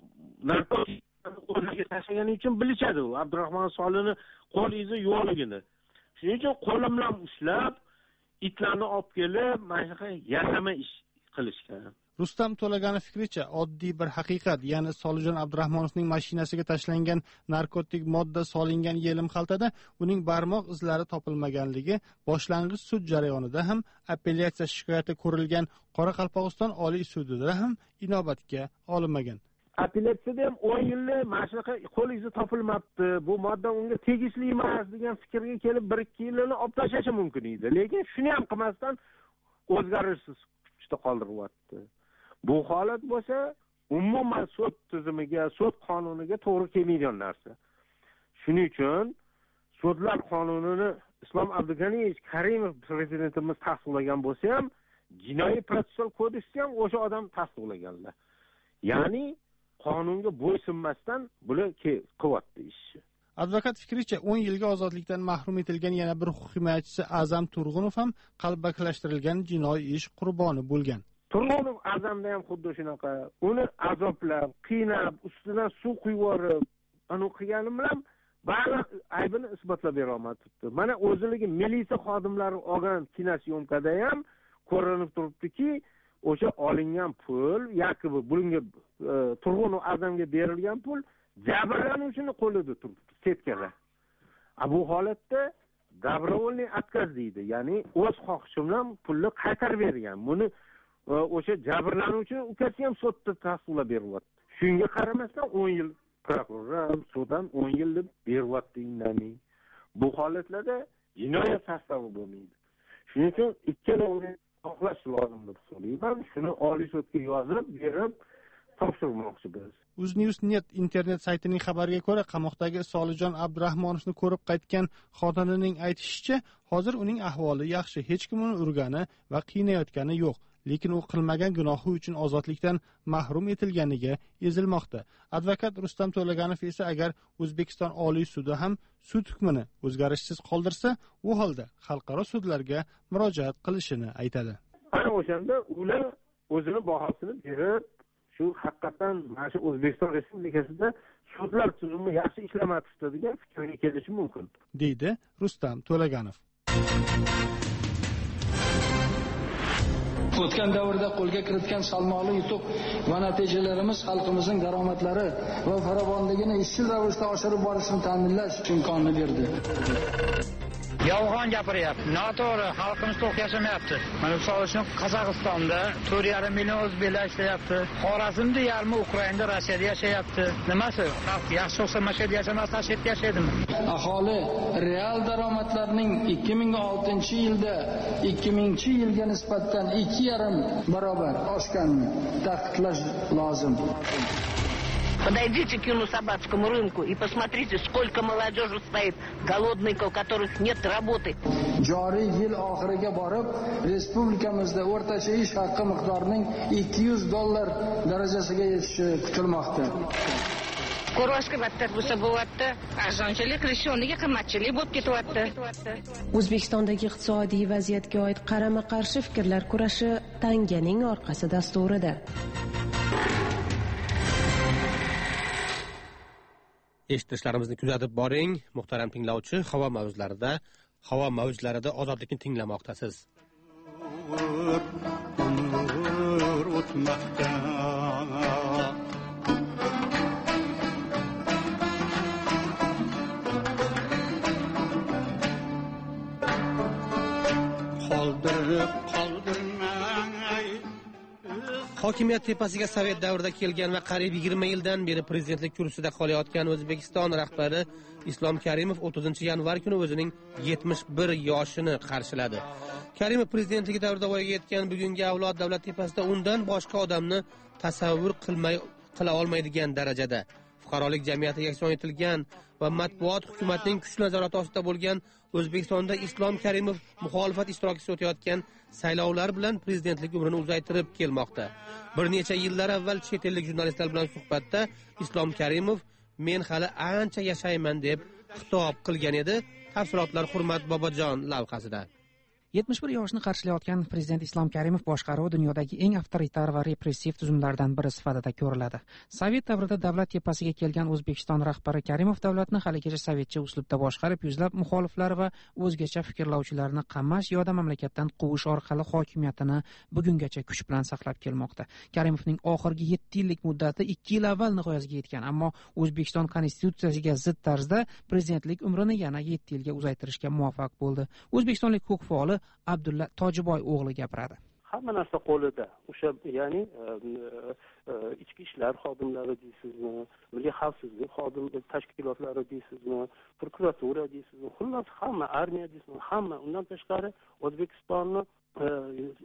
narkotikni o'rniga tashlagani uchun bilishadi u. Abdurahmon Solini qo'l izi yo'qligini. Shuning uchun qo'lim bilan ushlab, itlarni olib kelib, mana shunaqa yasama ish qilishgan. Rustam To'laganov fikricha, oddiy bir haqiqat, ya'ni Solijon Abdurahmonovning mashinasiga tashlangan narkotik modda solingan yelim xaltada uning barmoq izlari topilmaganligi boshlang'ich sud jarayonida ham apellyatsiya shikoyati ko'rilgan Qoraqalpog'iston Oliy sudida ham inobatga olinmagan. Apellyatsiyada ham 10 yillik mana shunaqa qo'l izi topilmabdi, bu modda unga tegishli emas degan fikrga kelib 1-2 yilini olib tashlashi mumkin edi. Lekin shuni ham qilmasdan o'zgarishsiz kuchda qoldiryapti. Bu holat bo'lsa, umuman sud tizimiga, sud qonuniga to'g'ri kelmaydigan narsa. Shuning uchun sudlar qonunini Islom Abdug'aniyevich Karimov prezidentimiz tasdiqlagan bo'lsa ham, jinoiy protsessual kodeksni ham o'sha odam tasdiqlaganlar. Ya'ni qonunga bo'ysunmasdan bular qilyapti ishni. Advokat fikricha 10 yilga ozodlikdan mahrum etilgan yana bir huquq himoyachisi A'zam Turg'unov ham qalbakilashtirilgan jinoiy ish qurboni bo'lgan. Turg'unov A'zamda ham xuddi shunaqa. Uni azoblab, qiynab, ustidan suv quyib yuborib, uni qilgani bilan bari aybini isbotlab bera olmadi. Mana o'zligi militsiya xodimlari olgan kinosyomkada ham ko'rinib turibdiki, o'sha olingan pul, yoki bunga Turg'unov A'zamga berilgan pul jabrlanuvchini qo'lida turibdi, ketganlar. Bu holatda добровольный отказ deydi. Ya'ni o'z xohishi bilan pulni qaytarib bergan. Buni o'sha jabrlanuvchi ukasi ham sudda tasdiqlab beryapti. Shunga qaramasdan 10 yil prokuror suddan 10 yil deb beryapti indamay. Bu holatlarda jinoyat sostavi bo'lmaydi. Shuning uchun ikkalovini oqlash lozim deb so'rayman. Shuni Oliy sudga yozib berib topshirmoqchimiz. UzNews.net internet saytining xabariga ko'ra, qamoqdagi Solijon Abdurahmonovni ko'rib qaytgan xotinining aytishicha, hozir uning ahvoli yaxshi, hech kim uni urgani va qiynayotgani yo'q. Lekin u qilmagan gunohi uchun ozodlikdan mahrum etilganiga ezilmoqda. Advokat Rustam To'laganov esa agar O'zbekiston Oliy sudi ham sud hukmini o'zgarishsiz qoldirsa, u holda xalqaro sudlarga murojaat qilishini aytadi. Ana o'shanda ular o'zini bahosini berib, shu haqiqatan mana shu O'zbekiston Respublikasida sudlar tizimi yaxshi ishlamoqda degan fikrga kelishi mumkin, deydi Rustam To'laganov. O'tgan davrda qo'lga kiritgan salmoqli yutuq va natijalarimiz xalqimizning daromadlari va farovonligini izchil ravishda oshirib borishni ta'minlash imkonini berdi. Yolg'on gapiryapti, noto'g'ri, xalqimiz to'q yashamayapti. Mana misol uchun Qozog'istonda 4,5 million o'zbeklar ishlayapti. Xorazmda yarmi Ukrainada, Rossiyada yashayapti. Nimasi? Xalq yaxshi bo'lsa mashhurda yashamasdan chetda yashaydimi? Aholi real daromadlarning 2006-yilda 2000-yilga nisbatan 2,5 barobar oshganini ta'kidlash lozim. Подойдите к Юнусабадскому рынку и посмотрите, сколько молодежи стоит, голодных, у которых нет работы. Joriy yil oxiriga borib, respublikamizda o'rtacha ish haqi miqdorining $200 darajasiga yetishi kutilmoqda. Ko'rvashga battar bo'lsa bo'lyapti, arzonchilik, rishonliga qimmatchilik bo'lib ketyapti. O'zbekistondagi iqtisodiy vaziyatga oid qarama-qarshi fikrlar kurashi tanganing orqasi dasturida. Eshitishlarimizni kuzatib boring, muhtaram tinglovchi. Havo mavjlarida ozodlikni tinglamoqdasiz. Hokimiyat tepasiga Sovet davrida kelgan va qariyb 20 yildan beri prezidentlik kursisida qolayotgan O'zbekiston rahbari Islom Karimov 30 yanvar kuni o'zining 71 yoshini qarshiladi. Karimov prezidentligi davrida voyaga yetgan bugungi avlod davlat tepasida undan boshqa odamni tasavvur qila olmaydigan darajada fuqarolik jamiyati yakson etilgan va matbuot hukumatning kuchli nazorati ostida bo'lgan O'zbekistonda Islom Karimov muxolifat ishtirokchisi o'tayotgan saylovlar bilan prezidentlik umrini uzaytirib kelmoqda. Bir necha yillar avval chet ellik jurnalistlar bilan suhbatda Islom Karimov men hali ancha yashayman deb xitob qilgan edi. Tafsilotlar Hurmat Bobojon lavhasida. 71 yoshni qarshilayotgan prezident Islom Karimov boshqaruvi dunyodagi eng avtoritar va repressiv tuzumlardan biri sifatida ko'riladi. Sovet davrida davlat tepasiga kelgan O'zbekiston rahbari Karimov davlatni haligacha sovetcha uslubda boshqarib, yuzlab muxoliflar va o'zgacha fikrlovchilarni qamash yoda mamlakatdan quvish orqali hokimiyatini bugungacha kuch bilan saqlab kelmoqda. Karimovning oxirgi 7 yillik muddati 2 yil avval nihoyasiga yetgan, ammo O'zbekiston konstitutsiyasiga zid tarzda prezidentlik umrini yana 7 yilga uzaytirishga muvaffaq bo'ldi. O'zbekistonlik huquq faoli Abdulla Tojiboy o'g'li gapiradi. Hamma narsa qo'lida. O'sha, ya'ni ichki ishlar xodimlari deysizmi, milliy xavfsizlik tashkilotlari deysizmi, prokuratura deysizmi, xullas hamma, armiya deysizmi, hamma. Undan tashqari O'zbekistonni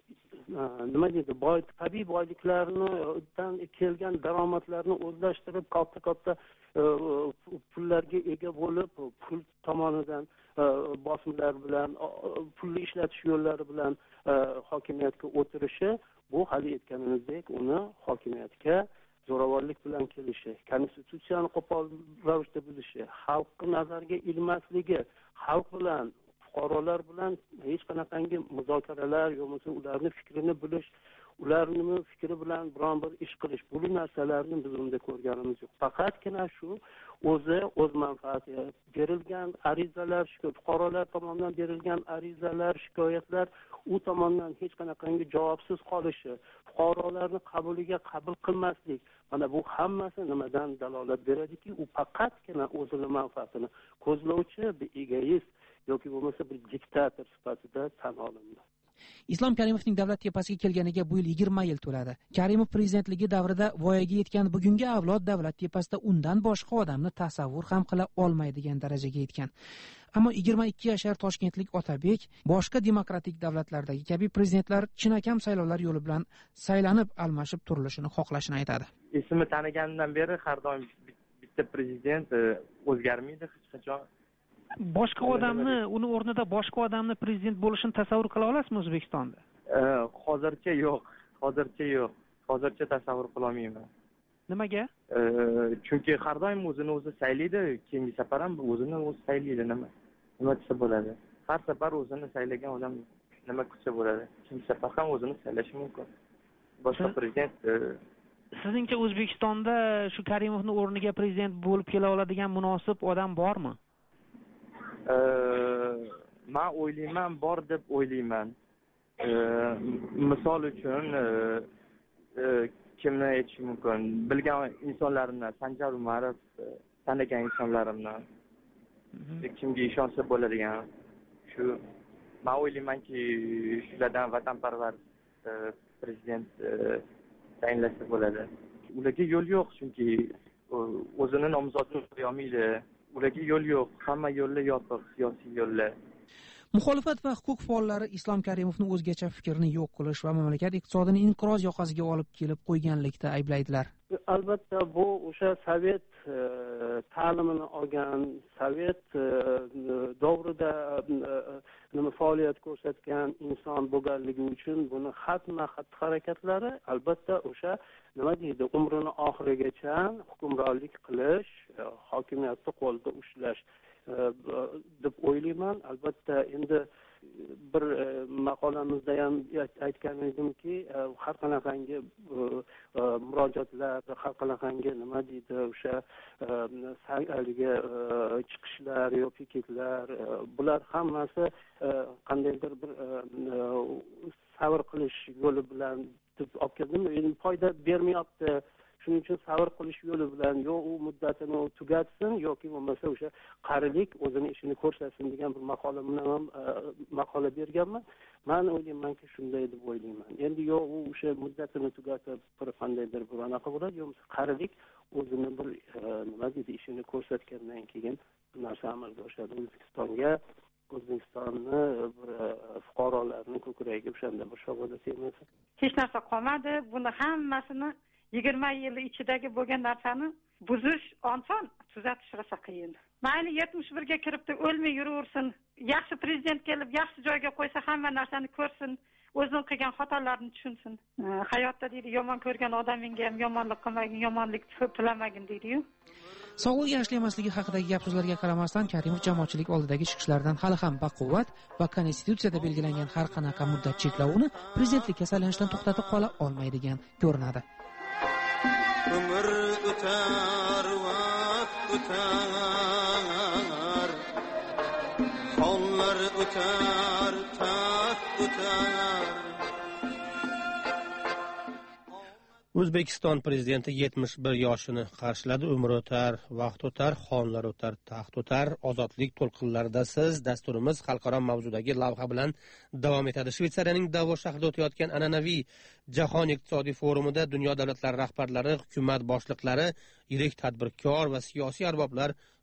nima deydi, tabiiy boyliklardan kelgan daromadlarni o'zlashtirib, katta pullarga ega bo'lib, pul tomonidan bosimlar bilan, pulni ishlatish yo'llari bilan hokimiyatga o'tirishi, bu hali aytganimizdek, uni hokimiyatga zo'ravonlik bilan kelishi, konstitutsiyani qo'pol ravishda buzishi, xalqni nazariga ilmasligi, xalq bilan, fuqarolar bilan hech qanaqangi muzokaralar yo'qsa ularni fikrini bilish, ularning fikri bilan biron bir ish qilish, bu narsalarni biz unda ko'rganimiz yo'q. Faqatgina shu o'z manfaatiga berilgan arizalar, fuqarolar tomonidan berilgan arizalar, shikoyatlar u tomonidan hech qanaqangi javobsiz qolishi, fuqarolarni qabuliga qabul qilmaslik, mana bu hammasi nimadan dalolat beradiki, u faqatgina o'zining manfaatini ko'zlovchi bir egoist yoki bo'lmasa bir diktator sifatida tan olindi. Islom Karimovning davlat tepasiga kelganiga bu yil 20 yil to'ladi. Karimov prezidentligi davrida voyaga yetgan bugungi avlod davlat tepasida undan boshqa odamni tasavvur ham qila olmaydigan darajaga yetgan. Ammo 22 yashar toshkentlik Otabek boshqa demokratik davlatlardagi kabi prezidentlar chinakam saylovlar yo'li bilan saylanib almashib turilishini xohlashini aytadi. Esimni taniganimdan beri har doim bitta prezident o'zgarmaydi hech qachon. Boshqa odamni, uni o'rnida boshqa odamni prezident bo'lishini tasavvur qila olasizmi O'zbekistonda? Hozircha yo'q. Hozircha tasavvur qila olmayman. Nimaga? Chunki har doim o'zini o'zi saylaydi, keyingi safar ham o'zini o'zi saylaydi. Nima desa bo'ladi? Har safar o'zini saylagan odam nima kutsa bo'ladi? Keyingi safar ham o'zini saylashi mumkin. Boshqa prezident sizningcha O'zbekistonda shu Karimovning o'rniga prezident bo'lib kela oladigan munosib odam bormi? Men o'ylayman, bor deb o'ylayman. Misol uchun kimni aytish mumkin? Bilgan insonlarimdan, Sanjar Umarov, tanigan insonlarimdan kimga ishonsa bo'ladigan. Shu men o'ylaymanki, shulardan vatanparvar prezident tayinlasa bo'ladi. Ularga yo'l yo'q, chunki o'zini nomzodini qo'ya olmaydi. Ularga yo'l yo'q, hamma yo'llar yopiq, siyosiy yo'llar. Muxolifat va huquq faollari Islom Karimovning o'zgacha fikrini yo'q qilish va mamlakat iqtisodini inqiroz yoqasiga olib kelib qo'yganlikda ayblaydilar. Albatta bu o'sha sovet ta'limini olgan, sovet davrida faoliyat ko'rsatgan inson bo'lganligi uchun buni xatma xatti harakatlari albatta o'sha nima deydi, umrini oxirigacha hukmronlik qilish, hokimiyatni qo'lda ushlash deb o'ylayman. Albatta endi bir maqolamizda ham aytgan edimki, har qanaqangi murojaatlar, har qanaqangi nima deydi, o'sha haligi chiqishlar yoki ketlar, bular hammasi qandaydir bir sabr qilish yo'li bilan deb olib keldim. Endi foyda bermayapti. Shuning uchun sabr qilish yo'li bilan yo u muddatini tugatsin yoki bo'lmasa o'sha qarilik o'zini ishini ko'rsatsin degan bir maqola berganman. Men o'ylaymanki shunday deb o'ylayman. Endi yo u o'sha muddatini tugatib bir qandaydir bir anaqa bo'ladi, yo qarilik o'zini bir nima deydi ishini ko'rsatgandan keyin bu narsa amalga oshadi. O'zbekistonni bir fuqarolarning ko'kragiga o'shanda bir shavvoda tegmasa. Hech narsa qolmadi. Buni hammasini 20 yil ichidagi bo'lgan narsani buzish oson, tuzatish rosa qiyin. Mayli 71 ga kiribdi, o'lmay yuraversin. Yaxshi prezident kelib, yaxshi joyga qo'ysa hamma narsani ko'rsin, o'zining qilgan xatolarini tushunsin. Hayotda deydi, yomon ko'rgan odamingga ham yomonlik qilmagin, yomonlik tilamagin deydi-yu. Sog'lig'i yaxshi emasligi haqidagi gap-so'zlarga qaramasdan Karimov jamoatchilik oldidagi chiqishlaridan hali ham baquvvat va konstitutsiyada belgilangan har qanaqa muddat cheklovini prezidentlikka saylanishdan to'xtatib qola olmaydigan ko'rinadi. Ömür öter, vakt öter, onlar öter, taht öter. O'zbekiston prezidenti 71 yoshini qarshiladi. Umr o'tar, vaqt o'tar, xonlar o'tar, taxt o'tar. Ozodlik to'lqinlarida siz dasturimiz xalqaro mavzudagi lavha bilan davom etadi. Shveysariyaning Davos shahrida o'tayotgan an'anaviy jahon iqtisodiy forumida dunyo davlatlari rahbarlari, hukumat boshliqlari, yirik tadbirkor va siyosiy arboblar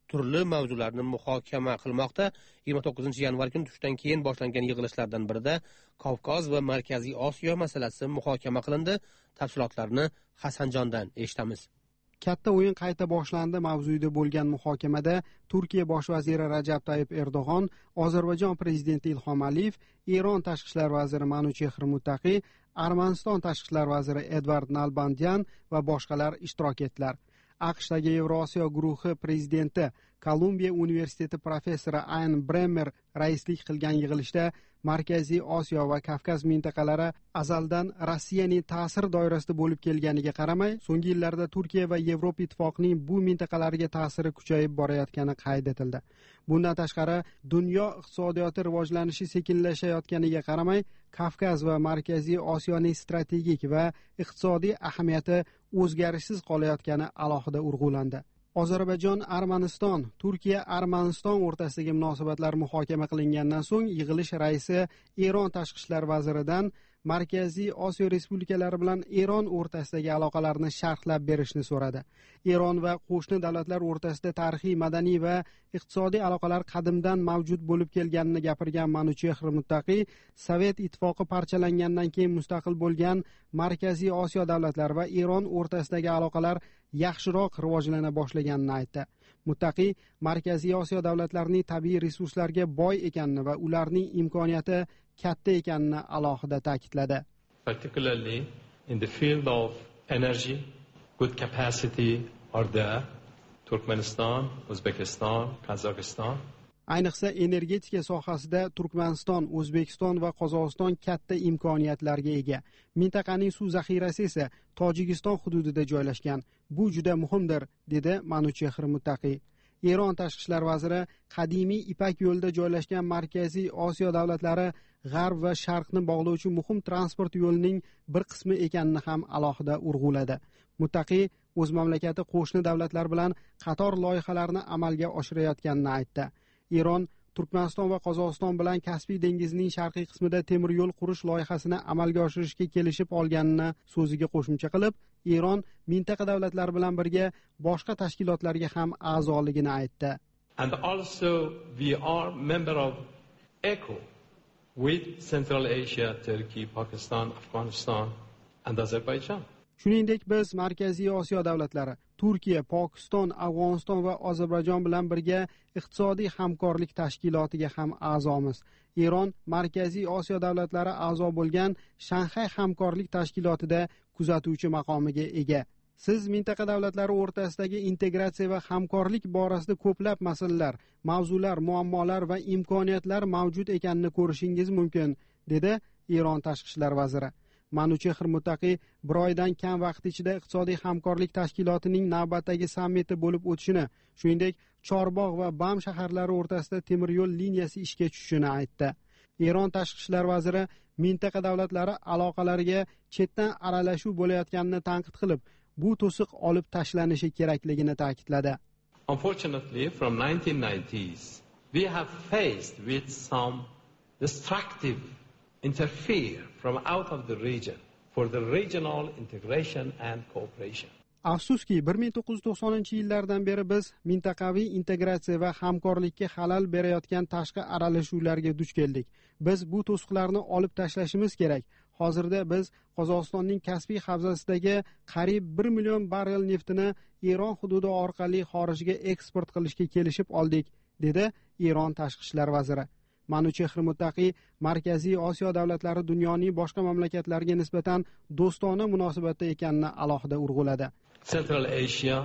turli mavzularni muhokama qilmoqda. 29 yanvar kuni tushdan keyin boshlangan yig'ilishlardan birida Kavkaz va Markaziy Osiyo masalasi muhokama qilindi. Tafsilotlarni Hasanjondan eshitamiz. Katta o'yin qayta boshlandi mavzuida bo'lgan muhokamada Turkiya bosh vaziri Rajab Tayyip Erdo'g'on, Ozarbayjon prezidenti Ilhom Aliyev, Eron tashqi ishlar vaziri Manuchehr Muttaqi, Armaniston tashqi ishlar vaziri Edvard Nalbandyan va boshqalar ishtirok etdilar. AQShdagi Yevrosiyo guruhi prezidenti, Kolumbiya universiteti professori Ayn Bremer raislik qilgan yig'ilishda Markaziy Osiyo va Kavkaz mintaqalari azaldan Rossiyaning ta'sir doirasida bo'lib kelganiga qaramay, so'nggi yillarda Turkiya va Yevropa ittifoqining bu mintaqalarga ta'siri kuchayib borayotgani qayd etildi. Bundan tashqari, dunyo iqtisodiyoti rivojlanishi sekinlashayotganiga qaramay, Kavkaz va Markaziy Osiyoning strategik va iqtisodiy ahamiyati o'zgarishsiz qolayotgani alohida urg'ulandi. Ozarbayjon, Armaniston, Turkiya, Armaniston o'rtasidagi munosabatlar muhokama qilingandan so'ng yig'ilish raisi Eron tashqi ishlar vaziridan Markaziy Osiyo respublikalari bilan Eron o'rtasidagi aloqalarni sharhlab berishni so'radi. Eron va qo'shni davlatlar o'rtasida tarixiy, madaniy va iqtisodiy aloqalar qadimdan mavjud bo'lib kelganini gapirgan Manuchehr Muttaqi, Sovet ittifoqi parchalangandan keyin mustaqil bo'lgan Markaziy Osiyo davlatlari va Eron o'rtasidagi aloqalar yaxshiroq rivojlana boshlaganini aytdi. Muttaqi Markaziy Osiyo davlatlarining tabiiy resurslarga boy ekanini va ularning imkoniyati katta ekanini alohida ta'kidladi. Particularly in the field of energy, good capacity are there. Turkmeniston, O'zbekiston, Qozog'iston. Ayniqsa energetika sohasida Turkmaniston, O'zbekiston va Qozog'iston katta imkoniyatlarga ega. Mintaqaning suv zaxirasi esa Tojikiston hududida joylashgan. Bu juda muhimdir, dedi Manuchehr Muttaqi. Eron tashqi ishlar vaziri qadimiy Ipak yo'lida joylashgan Markaziy Osiyo davlatlari g'arb va sharqni bog'lovchi muhim transport yo'lining bir qismi ekanini ham alohida urg'uladi. Muttaqi o'z mamlakati qo'shni davlatlar bilan qator loyihalarni amalga oshirayotganini aytdi. Eron Turkmaniston va Qozog'iston bilan Kaspiy dengizining sharqiy qismida temir yo'l qurish loyihasini amalga oshirishga kelishib olganini so'ziga qo'shimcha qilib, Eron mintaqa davlatlari bilan birga boshqa tashkilotlarga ham a'zoligini aytdi. And also we are member of ECO with Central Asia, Turkey, Pakistan, Afghanistan and Azerbaijan. Shuningdek, biz Markaziy Osiyo davlatlari, Turkiya, Pokiston, Afg'oniston va Ozarbayjon bilan birga iqtisodiy hamkorlik tashkilotiga ham a'zomiz. Eron Markaziy Osiyo davlatlari a'zo bo'lgan Shanxay hamkorlik tashkilotida kuzatuvchi maqomiga ega. Siz mintaqa davlatlari o'rtasidagi integratsiya va hamkorlik borasida ko'plab masalalar, mavzular, muammolar va imkoniyatlar mavjud ekanini ko'rishingiz mumkin, dedi Eron tashqi ishlar vaziri. Manuchehr Muttaqi bir oydan kam vaqt ichida iqtisodiy hamkorlik tashkilotining navbatdagi sammiti bo'lib o'tishini, shuningdek Chorbog' va Bam shaharlari o'rtasida temir yo'l liniyasi ishga tushishini aytdi. Eron tashqi ishlar vaziri mintaqa davlatlari aloqalariga chetdan aralashuv bo'layotganini tanqid qilib, bu to'siq olib tashlanishi kerakligini ta'kidladi. Unfortunately, from 1990s, we have faced with some destructive interfere from out of the region for the regional integration and cooperation. Afsuski, 1990-yillardan beri biz mintaqaviy integratsiya va hamkorlikka xalal berayotgan tashqi aralashuvlarga duch keldik. Biz bu to'siqlarni olib tashlashimiz kerak. Hozirda biz Qozog'istonning Kaspiy havzasidagi qariyb 1 million barrel neftini Eron hududi orqali xorijga eksport qilishga kelishib oldik, dedi Eron tashqi ishlar vaziri. Manuchehr Muttaqi Markaziy Osiyo davlatlari dunyoning boshqa mamlakatlariga nisbatan do'stona munosabatda ekanini alohida urg'uladi. Central Asia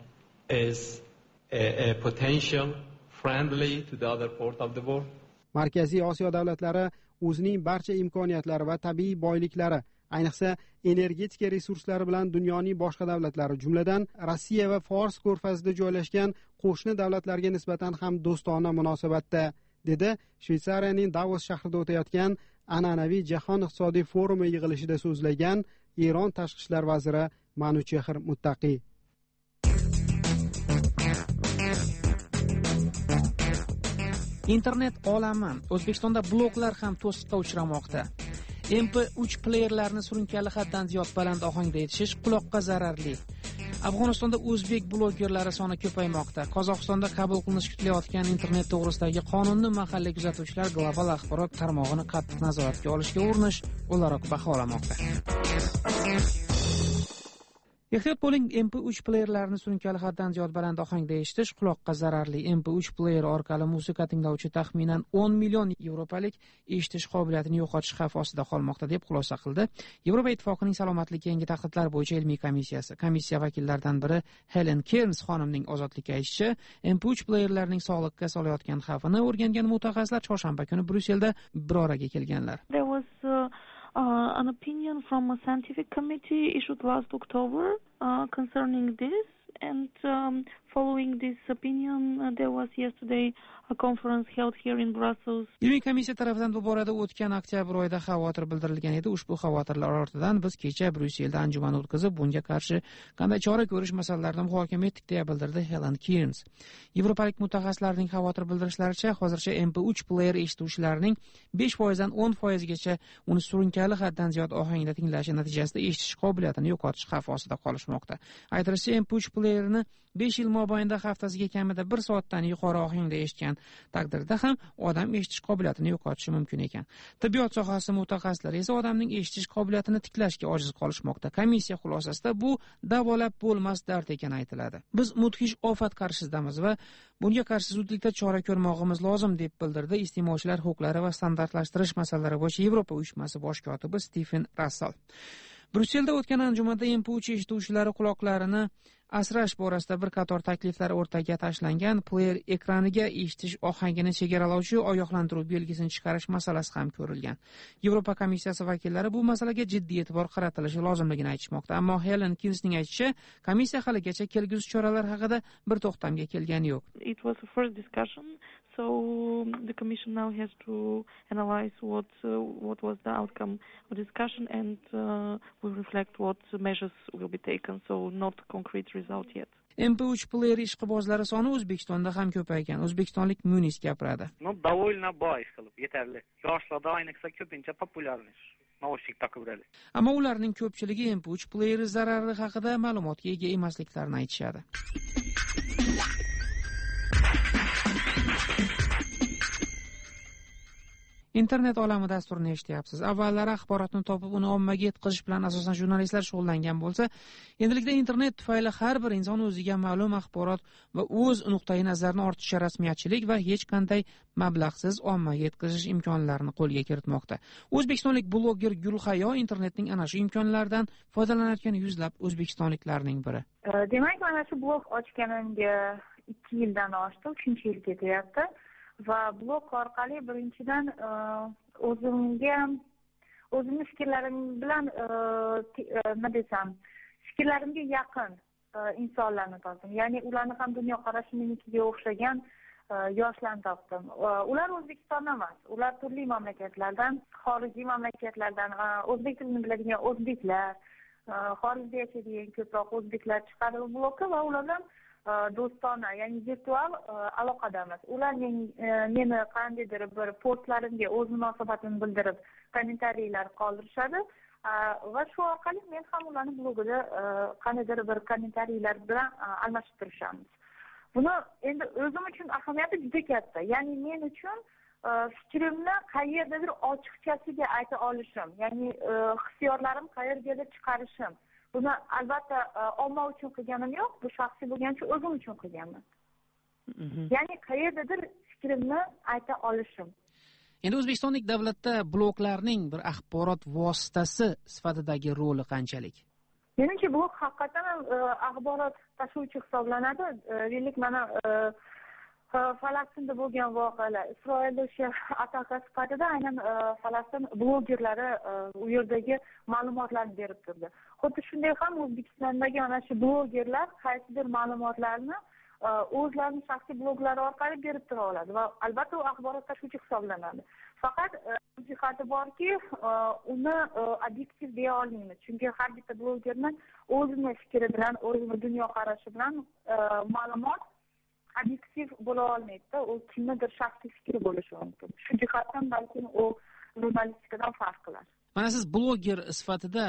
is a potential friendly to the other part of the world. Markaziy Osiyo davlatlari o'zining barcha imkoniyatlari va tabiiy boyliklari, ayniqsa energetika resurslari bilan dunyoning boshqa davlatlari, jumladan Rossiya va Fors ko'rfazida joylashgan qo'shni davlatlarga nisbatan ham do'stona munosabatda, dedi Shveysariyaning Davos shahrida o'tayotgan an'anaviy jahon iqtisodiy forumi yig'ilishida so'zlagan Eron tashqi ishlar vaziri Manuchehr Muttaqi. Internet olami O'zbekistonda bloklar ham to'siqqa uchramoqda. MP3 playerlarni surunkali haddan ziyod baland ohangda yetishish quloqqa zararli. Afg'onistonda o'zbek blogerlari soni ko'paymoqda. Qozog'istonda qabul qilinishi kutilayotgan internet to'g'risidagi qonunni mahalliy kuzatuvchilar global axborot tarmog'ini qattiq nazoratga olishga urinish o'laroq baholamoqda. Ehtiyot bo'ling, MP3 playerlarni surunkali haddan ziyod baland ohangda eshitish quloqqa zararli. MP3 player orqali musiqa tinglovchi taxminan 10 million yevropalik eshitish qobiliyatini yo'qotish xavfi ostida qolmoqda deb xulosa qildi Yevropa Ittifoqining salomatlikka yangi tahdidlar bo'yicha ilmiy komissiyasi. Komissiya vakillaridan biri Helen Kearns xonimning ozodlikka aytishicha, MP3 playerlarning sog'liqqa solayotgan xavfini o'rgangan mutaxassislar chorshanba kuni Bryusselda bir oraga kelganlar. An opinion from a scientific committee issued last October concerning this, and following this opinion, there was yesterday a conference held here in Brussels. Ilmiy komissiya tomonidan bu borada o'tgan oktyabr oyida xavotir bildirilgan edi. Ushbu xavotirlar ortidan biz kecha Bryusselda anjuman o'tkazib, bunga qarshi qanday chora ko'rish masalalarini muhokama etdik, deya bildirdi Helen Kearns. Yevropalik mutaxassislarning xavotir bildirishlaricha, hozircha MP3 player eshituvchilarining 5% dan 10% gacha uni surunkali haddan ziyod ohangda tinglashi natijasida eshitish qobiliyatini yo'qotish xavfi ostida qolishmoqda. Aytilishicha, MP3 playerni 5 yil mobaynida haftasiga kamida 1 soatdan yuqori ohangda eshitgan taqdirda ham odam eshitish qobiliyatini yo'qotishi mumkin ekan. Tibbiyot sohasi mutaxassislari esa odamning eshitish qobiliyatini tiklashga ojiz qolishmoqda. Komissiya xulosasida bu davolab bo'lmas dard ekani aytiladi. Biz mudhish ofat qarshisidamiz va bunga qarshi zudlikda chora ko'rmog'imiz lozim, deb bildirdi iste'molchilar huquqlari va standartlashtirish masalalari bo'yicha Yevropa uyushmasi bosh kotibi Stephen Russell. Bryusselda o'tgan anjumanda MP3 eshituvchilari quloqlarini asrash borasida bir qator takliflar o'rtaga tashlangan. Player ekraniga eshitish ohangini chegaralovchi ogohlantiruv belgisini chiqarish masalasi ham ko'rilgan. Yevropa komissiyasi vakillari bu masalaga jiddiy e'tibor qaratilishi lozimligini aytishmoqda. Ammo Helen Kearnsning aytishicha, komissiya haligacha kelgusi choralar haqida bir to'xtamga kelgani yo'q. It was the first discussion, so the commission now has to analyze what was the outcome of discussion and will reflect what measures will be taken, so not concrete result yet. MP3 player ishqibozlari soni O'zbekistonda ham ko'paygan. O'zbekistonlik Munis gapiradi. Довольно boy qilib yetarli. Yoshlarda ayniqsa ko'pincha populyarnish. Naushnik taqib yuradi. Ammo ularning ko'pchiligi MP3 player zarari haqida ma'lumotga ega emasliklarini aytishadi. Internet olami dasturini eshityapsiz. Avvallari axborotni topib, uni ommaga yetkazish bilan asosan jurnalistlar shug'ullangan bo'lsa, endilikda internet tufayli har bir inson o'ziga ma'lum axborot va o'z nuqtai nazarini ortiqcha rasmiyatchilik va hech qanday mablag'siz ommaga yetkazish imkonlarini qo'lga kiritmoqda. O'zbekistonlik bloger Gulhayo internetning ana shu imkonlaridan foydalanayotgan yuzlab o'zbekistonliklarning biri. Demak, mana shu blog ochganimga 2 yildan oshdi, 3-yil ketyapti. Va blog orqali birinchidan o'zimni fikrlarim bilan fikrlarimga yaqin insonlarni topdim. Ya'ni ularni ham dunyoqarashi menikiga o'xshagan yoshlarni topdim. Ular O'zbekistondan emas, ular turli mamlakatlardan, xorijiy mamlakatlardan, o'zbek tilini biladigan o'zbeklar, xorijda yashaydigan ko'proq o'zbeklar chiqadi bu blogga va ulardan do'stona, ya'ni virtual aloqadamiz. Ular meni qandaydir bir postlarimga o'z munosabatini bildirib, kommentariyalar qoldirishadi va shu orqali men ham ularni blogida qandaydir bir kommentariyalar bilan almashib turishamiz. Buni endi o'zim uchun ahamiyati juda katta. Ya'ni men uchun fikrimni qayerdadir ochiqchasiga ayta olishim, ya'ni hissiyotlarim qayergadir chiqarishim. Buni albatta omma uchun qilganim yo'q, bu shaxsiy bo'lgancha o'zim uchun qilganman. Ya'ni qayerdadir fikrimni ayta olishim. Endi O'zbekistonlik davlatda bloglarning bir axborot vositasi sifatidagi roli qanchalik? Menimcha blog haqiqatan axborot tashuvchi hisoblanadi. Deylik, mana Falastinda bo'lgan voqealar, Isroilda o'sha ataka sifatida aynan Falastin blogerlari u yerdagi ma'lumotlarni berib turdi. Xuddi shunday ham O'zbekistondagi ana shu blogerlar qaysidir ma'lumotlarni o'zlarining shaxsiy bloglari orqali berib tura oladi va albatta u axborot tashuvchi hisoblanadi. Faqat jihati borki, uni obyektiv deya olmaymiz. Chunki har bitta blogerni o'zini fikri bilan, o'zini dunyoqarashi bilan ma'lumot obyektiv bo'la olmaydi. U kimnidir shaxsiy fikri bo'lishi mumkin. Shu jihatdan balki u jurnalistikadan farq qiladi. Mana siz bloger sifatida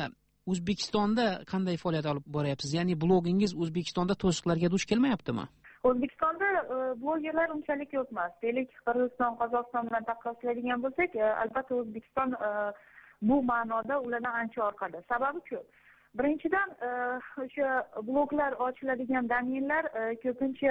O'zbekistonda qanday faoliyat olib boryapsiz? Ya'ni blogingiz O'zbekistonda to'siqlarga duch kelmayaptimi? O'zbekistonda blogerlar unchalik yo'q emas. Deylik, Qirg'iziston, Qozog'iston bilan taqqoslaydigan bo'lsak, albatta O'zbekiston bu ma'noda ulardan ancha orqada. Sababi-ku, birinchidan o'sha bloglar ochiladigan domenlar ko'pincha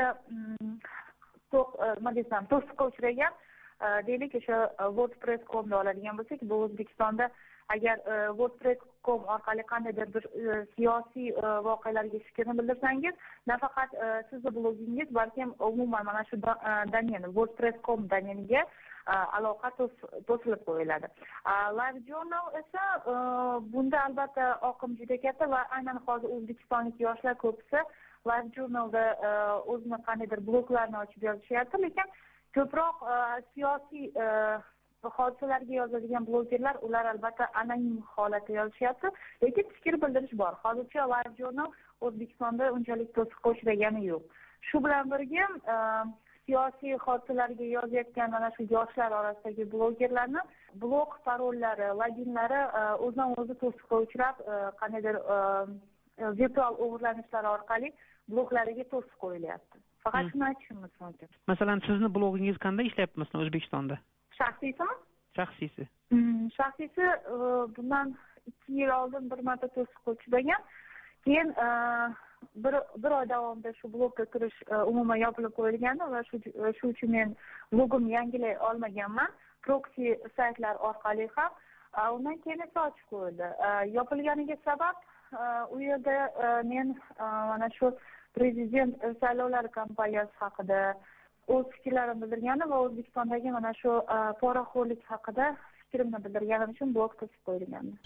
to'siqqa uchragan. Deylik, o'sha WordPress.com'da oladigan bo'lsak, bu O'zbekistonda agar WordPress.com orqali qandaydir bir siyosiy voqealarga fikrni bildirsangiz, nafaqat sizni blogingiz, balki umuman mana shu domen WordPress.com domeniga aloqa to'silib qo'yiladi. Live Journal esa bunda albatta oqim juda katta va aynan hozir o'zbekistonlik yoshlar ko'pisi Live Journalda o'zini qandaydir bloglarni ochib yozishyapti, lekin ko'proq siyosiy hodisalarga yozadigan blogerlar, ular albatta anonim holatda yozishyapti, lekin fikr bildirish bor. Hozircha Live Journal O'zbekistonda unchalik to'siqqa uchragani yo'q. Shu bilan birga siyosiy hodisalarga yozayotgan mana shu yoshlar orasidagi blogerlarni blog parollari, loginlari o'zidan-o'zi to'siqqa uchrab, qandaydir virtual o'g'irlanishlar orqali bloglariga to'siq qo'yilyapti. Faqat shuni aytishimiz mumkin. Masalan, sizni blogingiz qanday ishlayapti masalan O'zbekistonda? Shaxsiysimi? Shaxsiysi. Shaxsiysi bundan 2 yil oldin bir marta to'siqqa uchragan. Keyin bir oy davomida shu blogga kirish umuman yopilib qo'yilgandi va shu uchun men blogimni yangilay olmaganman. Proxy saytlar orqali ham. Undan keyin esa ochib qo'yildi. Yopilganiga sabab u yerda men mana shu prezident saylovlari kampaniyasi haqida o'z fikrlarimni bildirganim va O'zbekistondagi mana shu poraxo'rlik haqida fikrimni bildirganim uchun blog to'sib qo'yilgandi.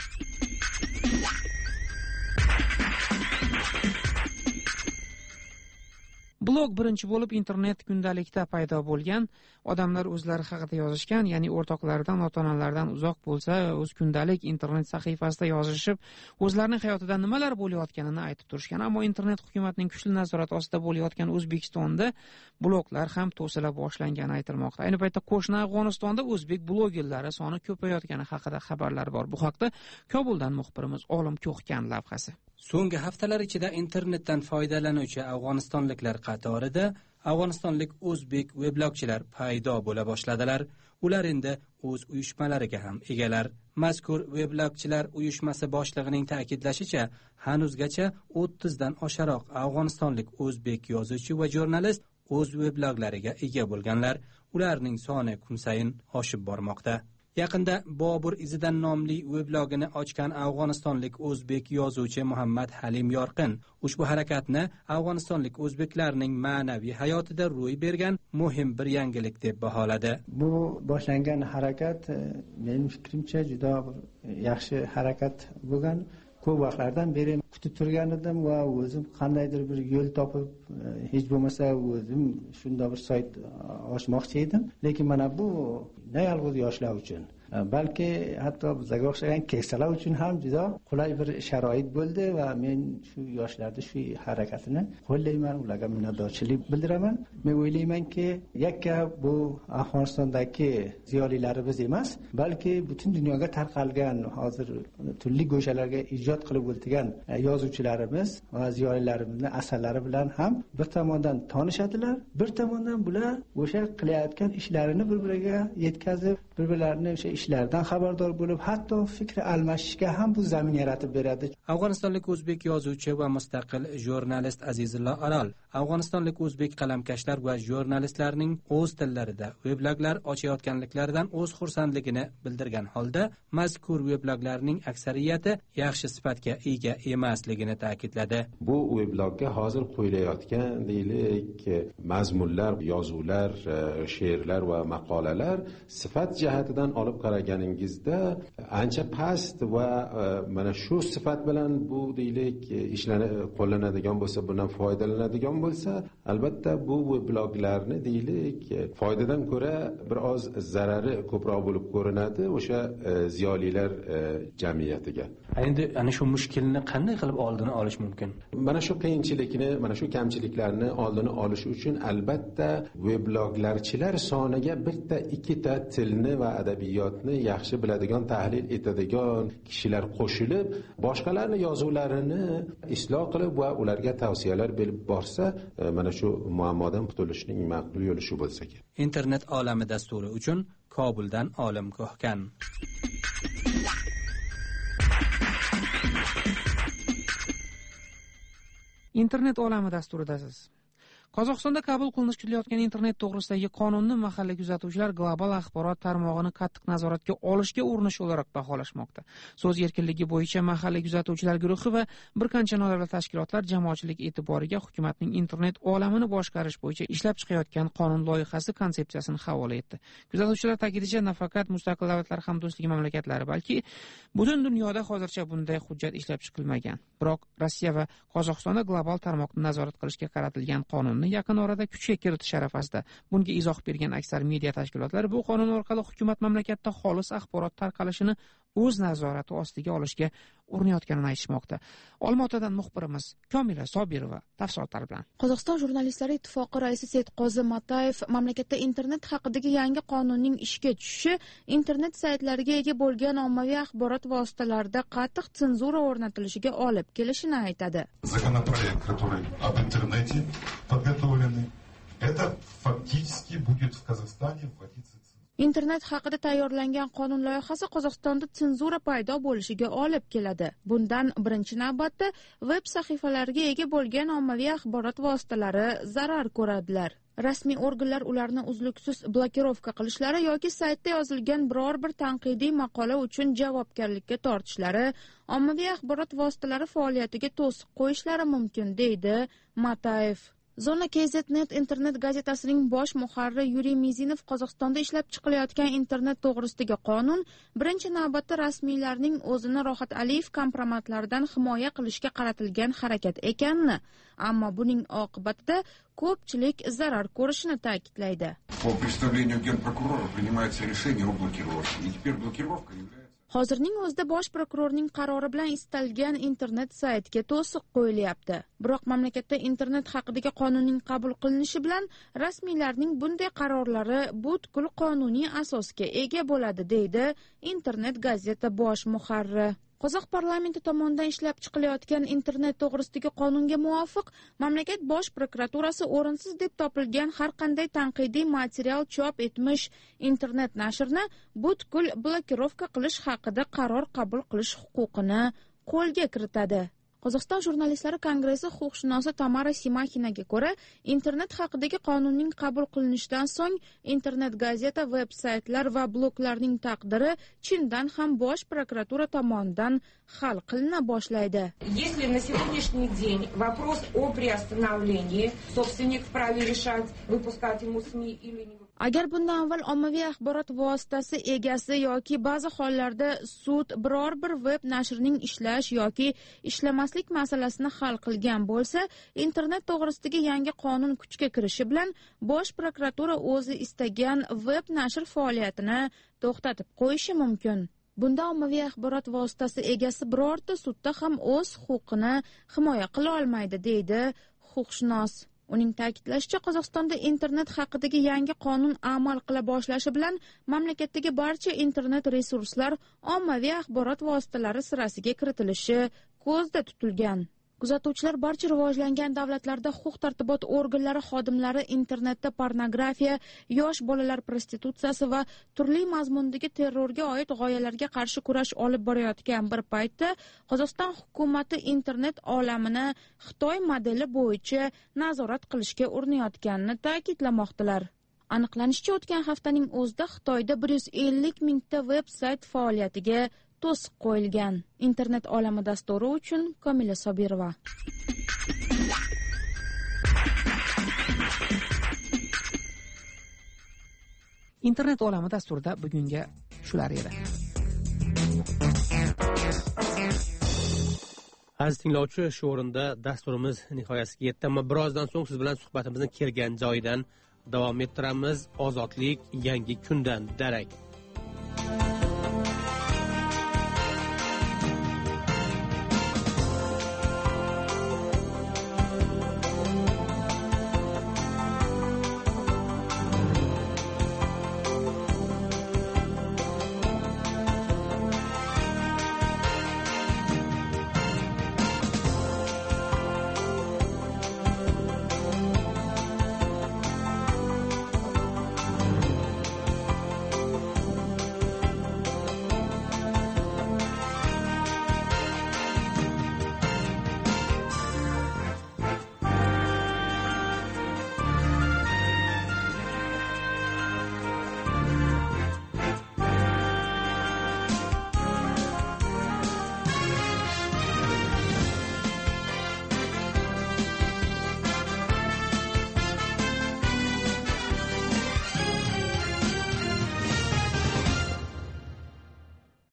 Blog birinchi bo'lib internet kundalikda paydo bo'lgan. Odamlar o'zlari haqida yozishgan, ya'ni o'rtoqlaridan, ota-onalaridan uzoq bo'lsa, o'z kundalik internet sahifasida yozishib, o'zlarining hayotida nimalar bo'layotganini aytib turishgan. Ammo internet hukumatning kuchli nazorati ostida bo'layotgan O'zbekistonda bloglar ham to'sila boshlangani aytilmoqda. Ayni paytda qo'shni Afg'onistonda o'zbek blogerlari soni ko'payotgani haqida xabarlar bor. Bu haqda Kobuldan muxbirimiz Olim Ko'xkan lavhasi. So'nggi haftalar ichida internetdan foydalanuvchi afg'onistonliklar qatorida afg'onistonlik o'zbek weblogchilar paydo bo'la boshladilar. Ular endi o'z uyushmalariga ham egalar. Mazkur weblogchilar uyushmasi boshlig'ining ta'kidlashicha, hanuzgacha 30 dan osharoq afg'onistonlik o'zbek yozuvchi va jurnalist o'z webloglariga ega bo'lganlar. Ularning soni kun sayin oshib bormoqda. Yaqinda Bobur izidan nomli weblogini ochgan afg'onistonlik o'zbek yozuvchi Muhammad Halim Yorqin ushbu harakatni afg'onistonlik o'zbeklarning ma'naviy hayotida ro'y bergan muhim bir yangilik deb baholadi. Bu boshlangan harakat mening fikrimcha juda yaxshi harakat bo'lgan. Ko'p vaqtlardan beri kutib turgan edim va o'zim qandaydir bir yo'l topib, hech bo'lmasa o'zim shunday bir sayt ochmoqchi edim. Lekin mana bu yolg'iz yoshlar uchun, balki hatto bizga o'xshagan keksalar uchun ham juda qulay bir sharoit bo'ldi va men shu yoshlarning shu harakatini qo'llayman, ularga minnatdorchilik bildiraman. Men o'ylaymanki, yakka bu Afg'onistondagi ziyolilarimiz emas, balki butun dunyoga tarqalgan hozir turli go'shalarga ijod qilib o'tgan yozuvchilarimiz va ziyolilarimizning asarlari bilan ham bir tomondan tanishadilar, bir tomondan bular o'sha qilayotgan ishlarini bir-biriga yetkazib, bir-birlarini o'sha ishlardan xabardor bo'lib, hatto fikr almashishga ham bu zamin yaratib beradi. Afg'onistonlik o'zbek yozuvchi va mustaqil jurnalist Azizullo Arol afg'onistonlik o'zbek qalamkashlar va jurnalistlarning o'z tillarida webloglar ochayotganliklaridan o'z xursandligini bildirgan holda, mazkur webloglarning aksariyati yaxshi sifatga ega emasligini ta'kidladi. Bu weblogga hozir qo'yilayotgan deylik mazmunlar, yozuvlar, she'rlar va maqolalar sifat jihatidan olib qaraganingizda ancha past va mana shu sifat bilan bu deylik ishlanib qo'llanadigan bo'lsa, bundan foydalanadigan bo'lsa, albatta bu webloglarni deylik foydadan ko'ra biroz zarari ko'proq bo'lib ko'rinadi o'sha ziyolilar jamiyatiga. Endi ana shu mushkulni qanday qilib oldini olish mumkin? Mana shu qiyinchilikni, mana shu kamchiliklarni oldini olish uchun albatta webloglarchilar soniga bitta ikkita tilni va adabiyotni adabiyotni yaxshi biladigan, tahlil etadigan kishilar qo'shilib, boshqalarni yozuvlarini isloh qilib va ularga tavsiyalar berib borsa, mana shu muammodan qutulishning maqbul yo'li shu bo'lsa kerak. Internet olami dasturi uchun Kobuldan Olim Ko'hkan. Internet olami dasturidasiz. Qozog'istonda qabul qilinish kutilayotgan internet to'g'risidagi qonunni mahalliy kuzatuvchilar global axborot tarmog'ini qattiq nazoratga olishga urinish o'laroq baholashmoqda. So'z erkinligi bo'yicha mahalliy kuzatuvchilar guruhi va bir qancha nodavlat tashkilotlar jamoatchilik e'tiboriga hukumatning internet olamini boshqarish bo'yicha ishlab chiqayotgan qonun loyihasi konsepsiyasini havola etdi. Kuzatuvchilar ta'kidlashicha, nafaqat mustaqil davlatlar hamdo'stligi mamlakatlari, balki butun dunyoda hozircha bunday hujjat ishlab chiqilmagan. Biroq Rossiya va Qozog'istonda global tarmoqni nazorat qilishga qaratilgan qonun yaqin orada kuchga kiritish arafasida. Bunga izoh bergan aksar media tashkilotlari bu qonun orqali hukumat mamlakatda xolis axborot tarqalishini o'z nazorati ostiga olishga urinayotganini aytishmoqda. Olmaotadan muxbirimiz Komila Sobirova tafsilotlar bilan. Qozog'iston jurnalistlari ittifoqi raisi Setqozi Matayev mamlakatda internet haqidagi yangi qonunning ishga tushishi internet saytlariga ega bo'lgan ommaviy axborot vositalarida qattiq senzura o'rnatilishiga olib kelishini aytadi. Законопроект, который об интернете подготовленный, это фактически будет в Казахстане вводиться. Internet haqida tayyorlangan qonun loyihasi Qozog'istonda senzura paydo bo'lishiga olib keladi. Bundan birinchi navbatda veb sahifalariga ega bo'lgan ommaviy axborot vositalari zarar ko'radilar. Rasmiy organlar ularni uzluksiz blokirovka qilishlari yoki saytda yozilgan biror bir tanqidiy maqola uchun javobgarlikka tortishlari, ommaviy axborot vositalari faoliyatiga to'siq qo'yishlari mumkin, deydi Matayev. Zona KZNet internet gazetasining bosh muharriri Yuriy Mizinov Qozog'istonda ishlab chiqilayotgan internet to'g'risidagi qonun birinchi navbatda rasmiylarning o'zini Rohat Aliyev kompromatlaridan himoya qilishga qaratilgan harakat ekanini, ammo buning oqibatida ko'pchilik zarar ko'rishini ta'kidlaydi. По представлению генпрокурора принимается решение о блокировке. И теперь блокировка является... Hozirning o'zida bosh prokurorning qarori bilan istalgan internet saytiga to'siq qo'yilyapti. Biroq mamlakatda internet haqidagi qonunning qabul qilinishi bilan rasmiylarning bunday qarorlari butkul qonuniy asosga ega bo'ladi, deydi internet gazeta bosh muharriri. Qozoq parlamenti tomonidan ishlab chiqilayotgan internet to'g'risidagi qonunga muvofiq mamlakat bosh prokuraturasi o'rinsiz deb topilgan har qanday tanqidiy material chop etmish internet nashrni butkul blokirovka qilish haqida qaror qabul qilish huquqini qo'lga kiritadi. Qozog'iston jurnalistlari kongressi huquqshunosi Tamara Simaxinaga ko'ra, internet haqidagi qonunning qabul qilinishidan so'ng internet gazeta, veb-saytlar va bloglarning taqdiri chindan ham bosh prokuratura tomonidan hal qilina boshlaydi. Если на сегодняшний день вопрос о приостановлении, собственник вправе решать, выпускать ему СМИ или не. Agar bundan avval ommaviy axborot vositasi egasi yoki ba'zi hollarda sud biror bir veb nashrning ishlash yoki ishlamaslik masalasini hal qilgan bo'lsa, internet to'g'risidagi yangi qonun kuchga kirishi bilan bosh prokuratura o'zi istagan veb nashr faoliyatini to'xtatib qo'yishi mumkin. Bunda ommaviy axborot vositasi egasi birorta sudda ham o'z huquqini himoya qila olmaydi, deydi huquqshunos. Uning ta'kidlashicha, Qozog'istonda internet haqidagi yangi qonun amal qila boshlashi bilan mamlakatdagi barcha internet resurslar ommaviy axborot vositalari sirasiga kiritilishi ko'zda tutilgan. Kuzatuvchilar barcha rivojlangan davlatlarda huquq-tartibot organlari xodimlari internetda pornografiya, yosh bolalar prostitutsiyasi va turli mazmundagi terrorga oid g'oyalarga qarshi kurash olib borayotgan bir paytda Qozog'iston hukumati internet olamini Xitoy modeli bo'yicha nazorat qilishga urinayotganini ta'kidlamoqdalar. Aniqlanishicha, o'tgan haftaning o'zida Xitoyda 150 mingta veb-sayt faoliyatiga to'siq qo'yilgan. Internet olami dasturi uchun Komila Sobirova. Internet olami dasturida bugunga shular edi. Aziz tinglovchi, shu o'rinda dasturimiz nihoyasiga yetdi, ammo birozdan so'ng siz bilan suhbatimizni kelgan joyidan davom ettiramiz. Ozodlik yangi kundan darak.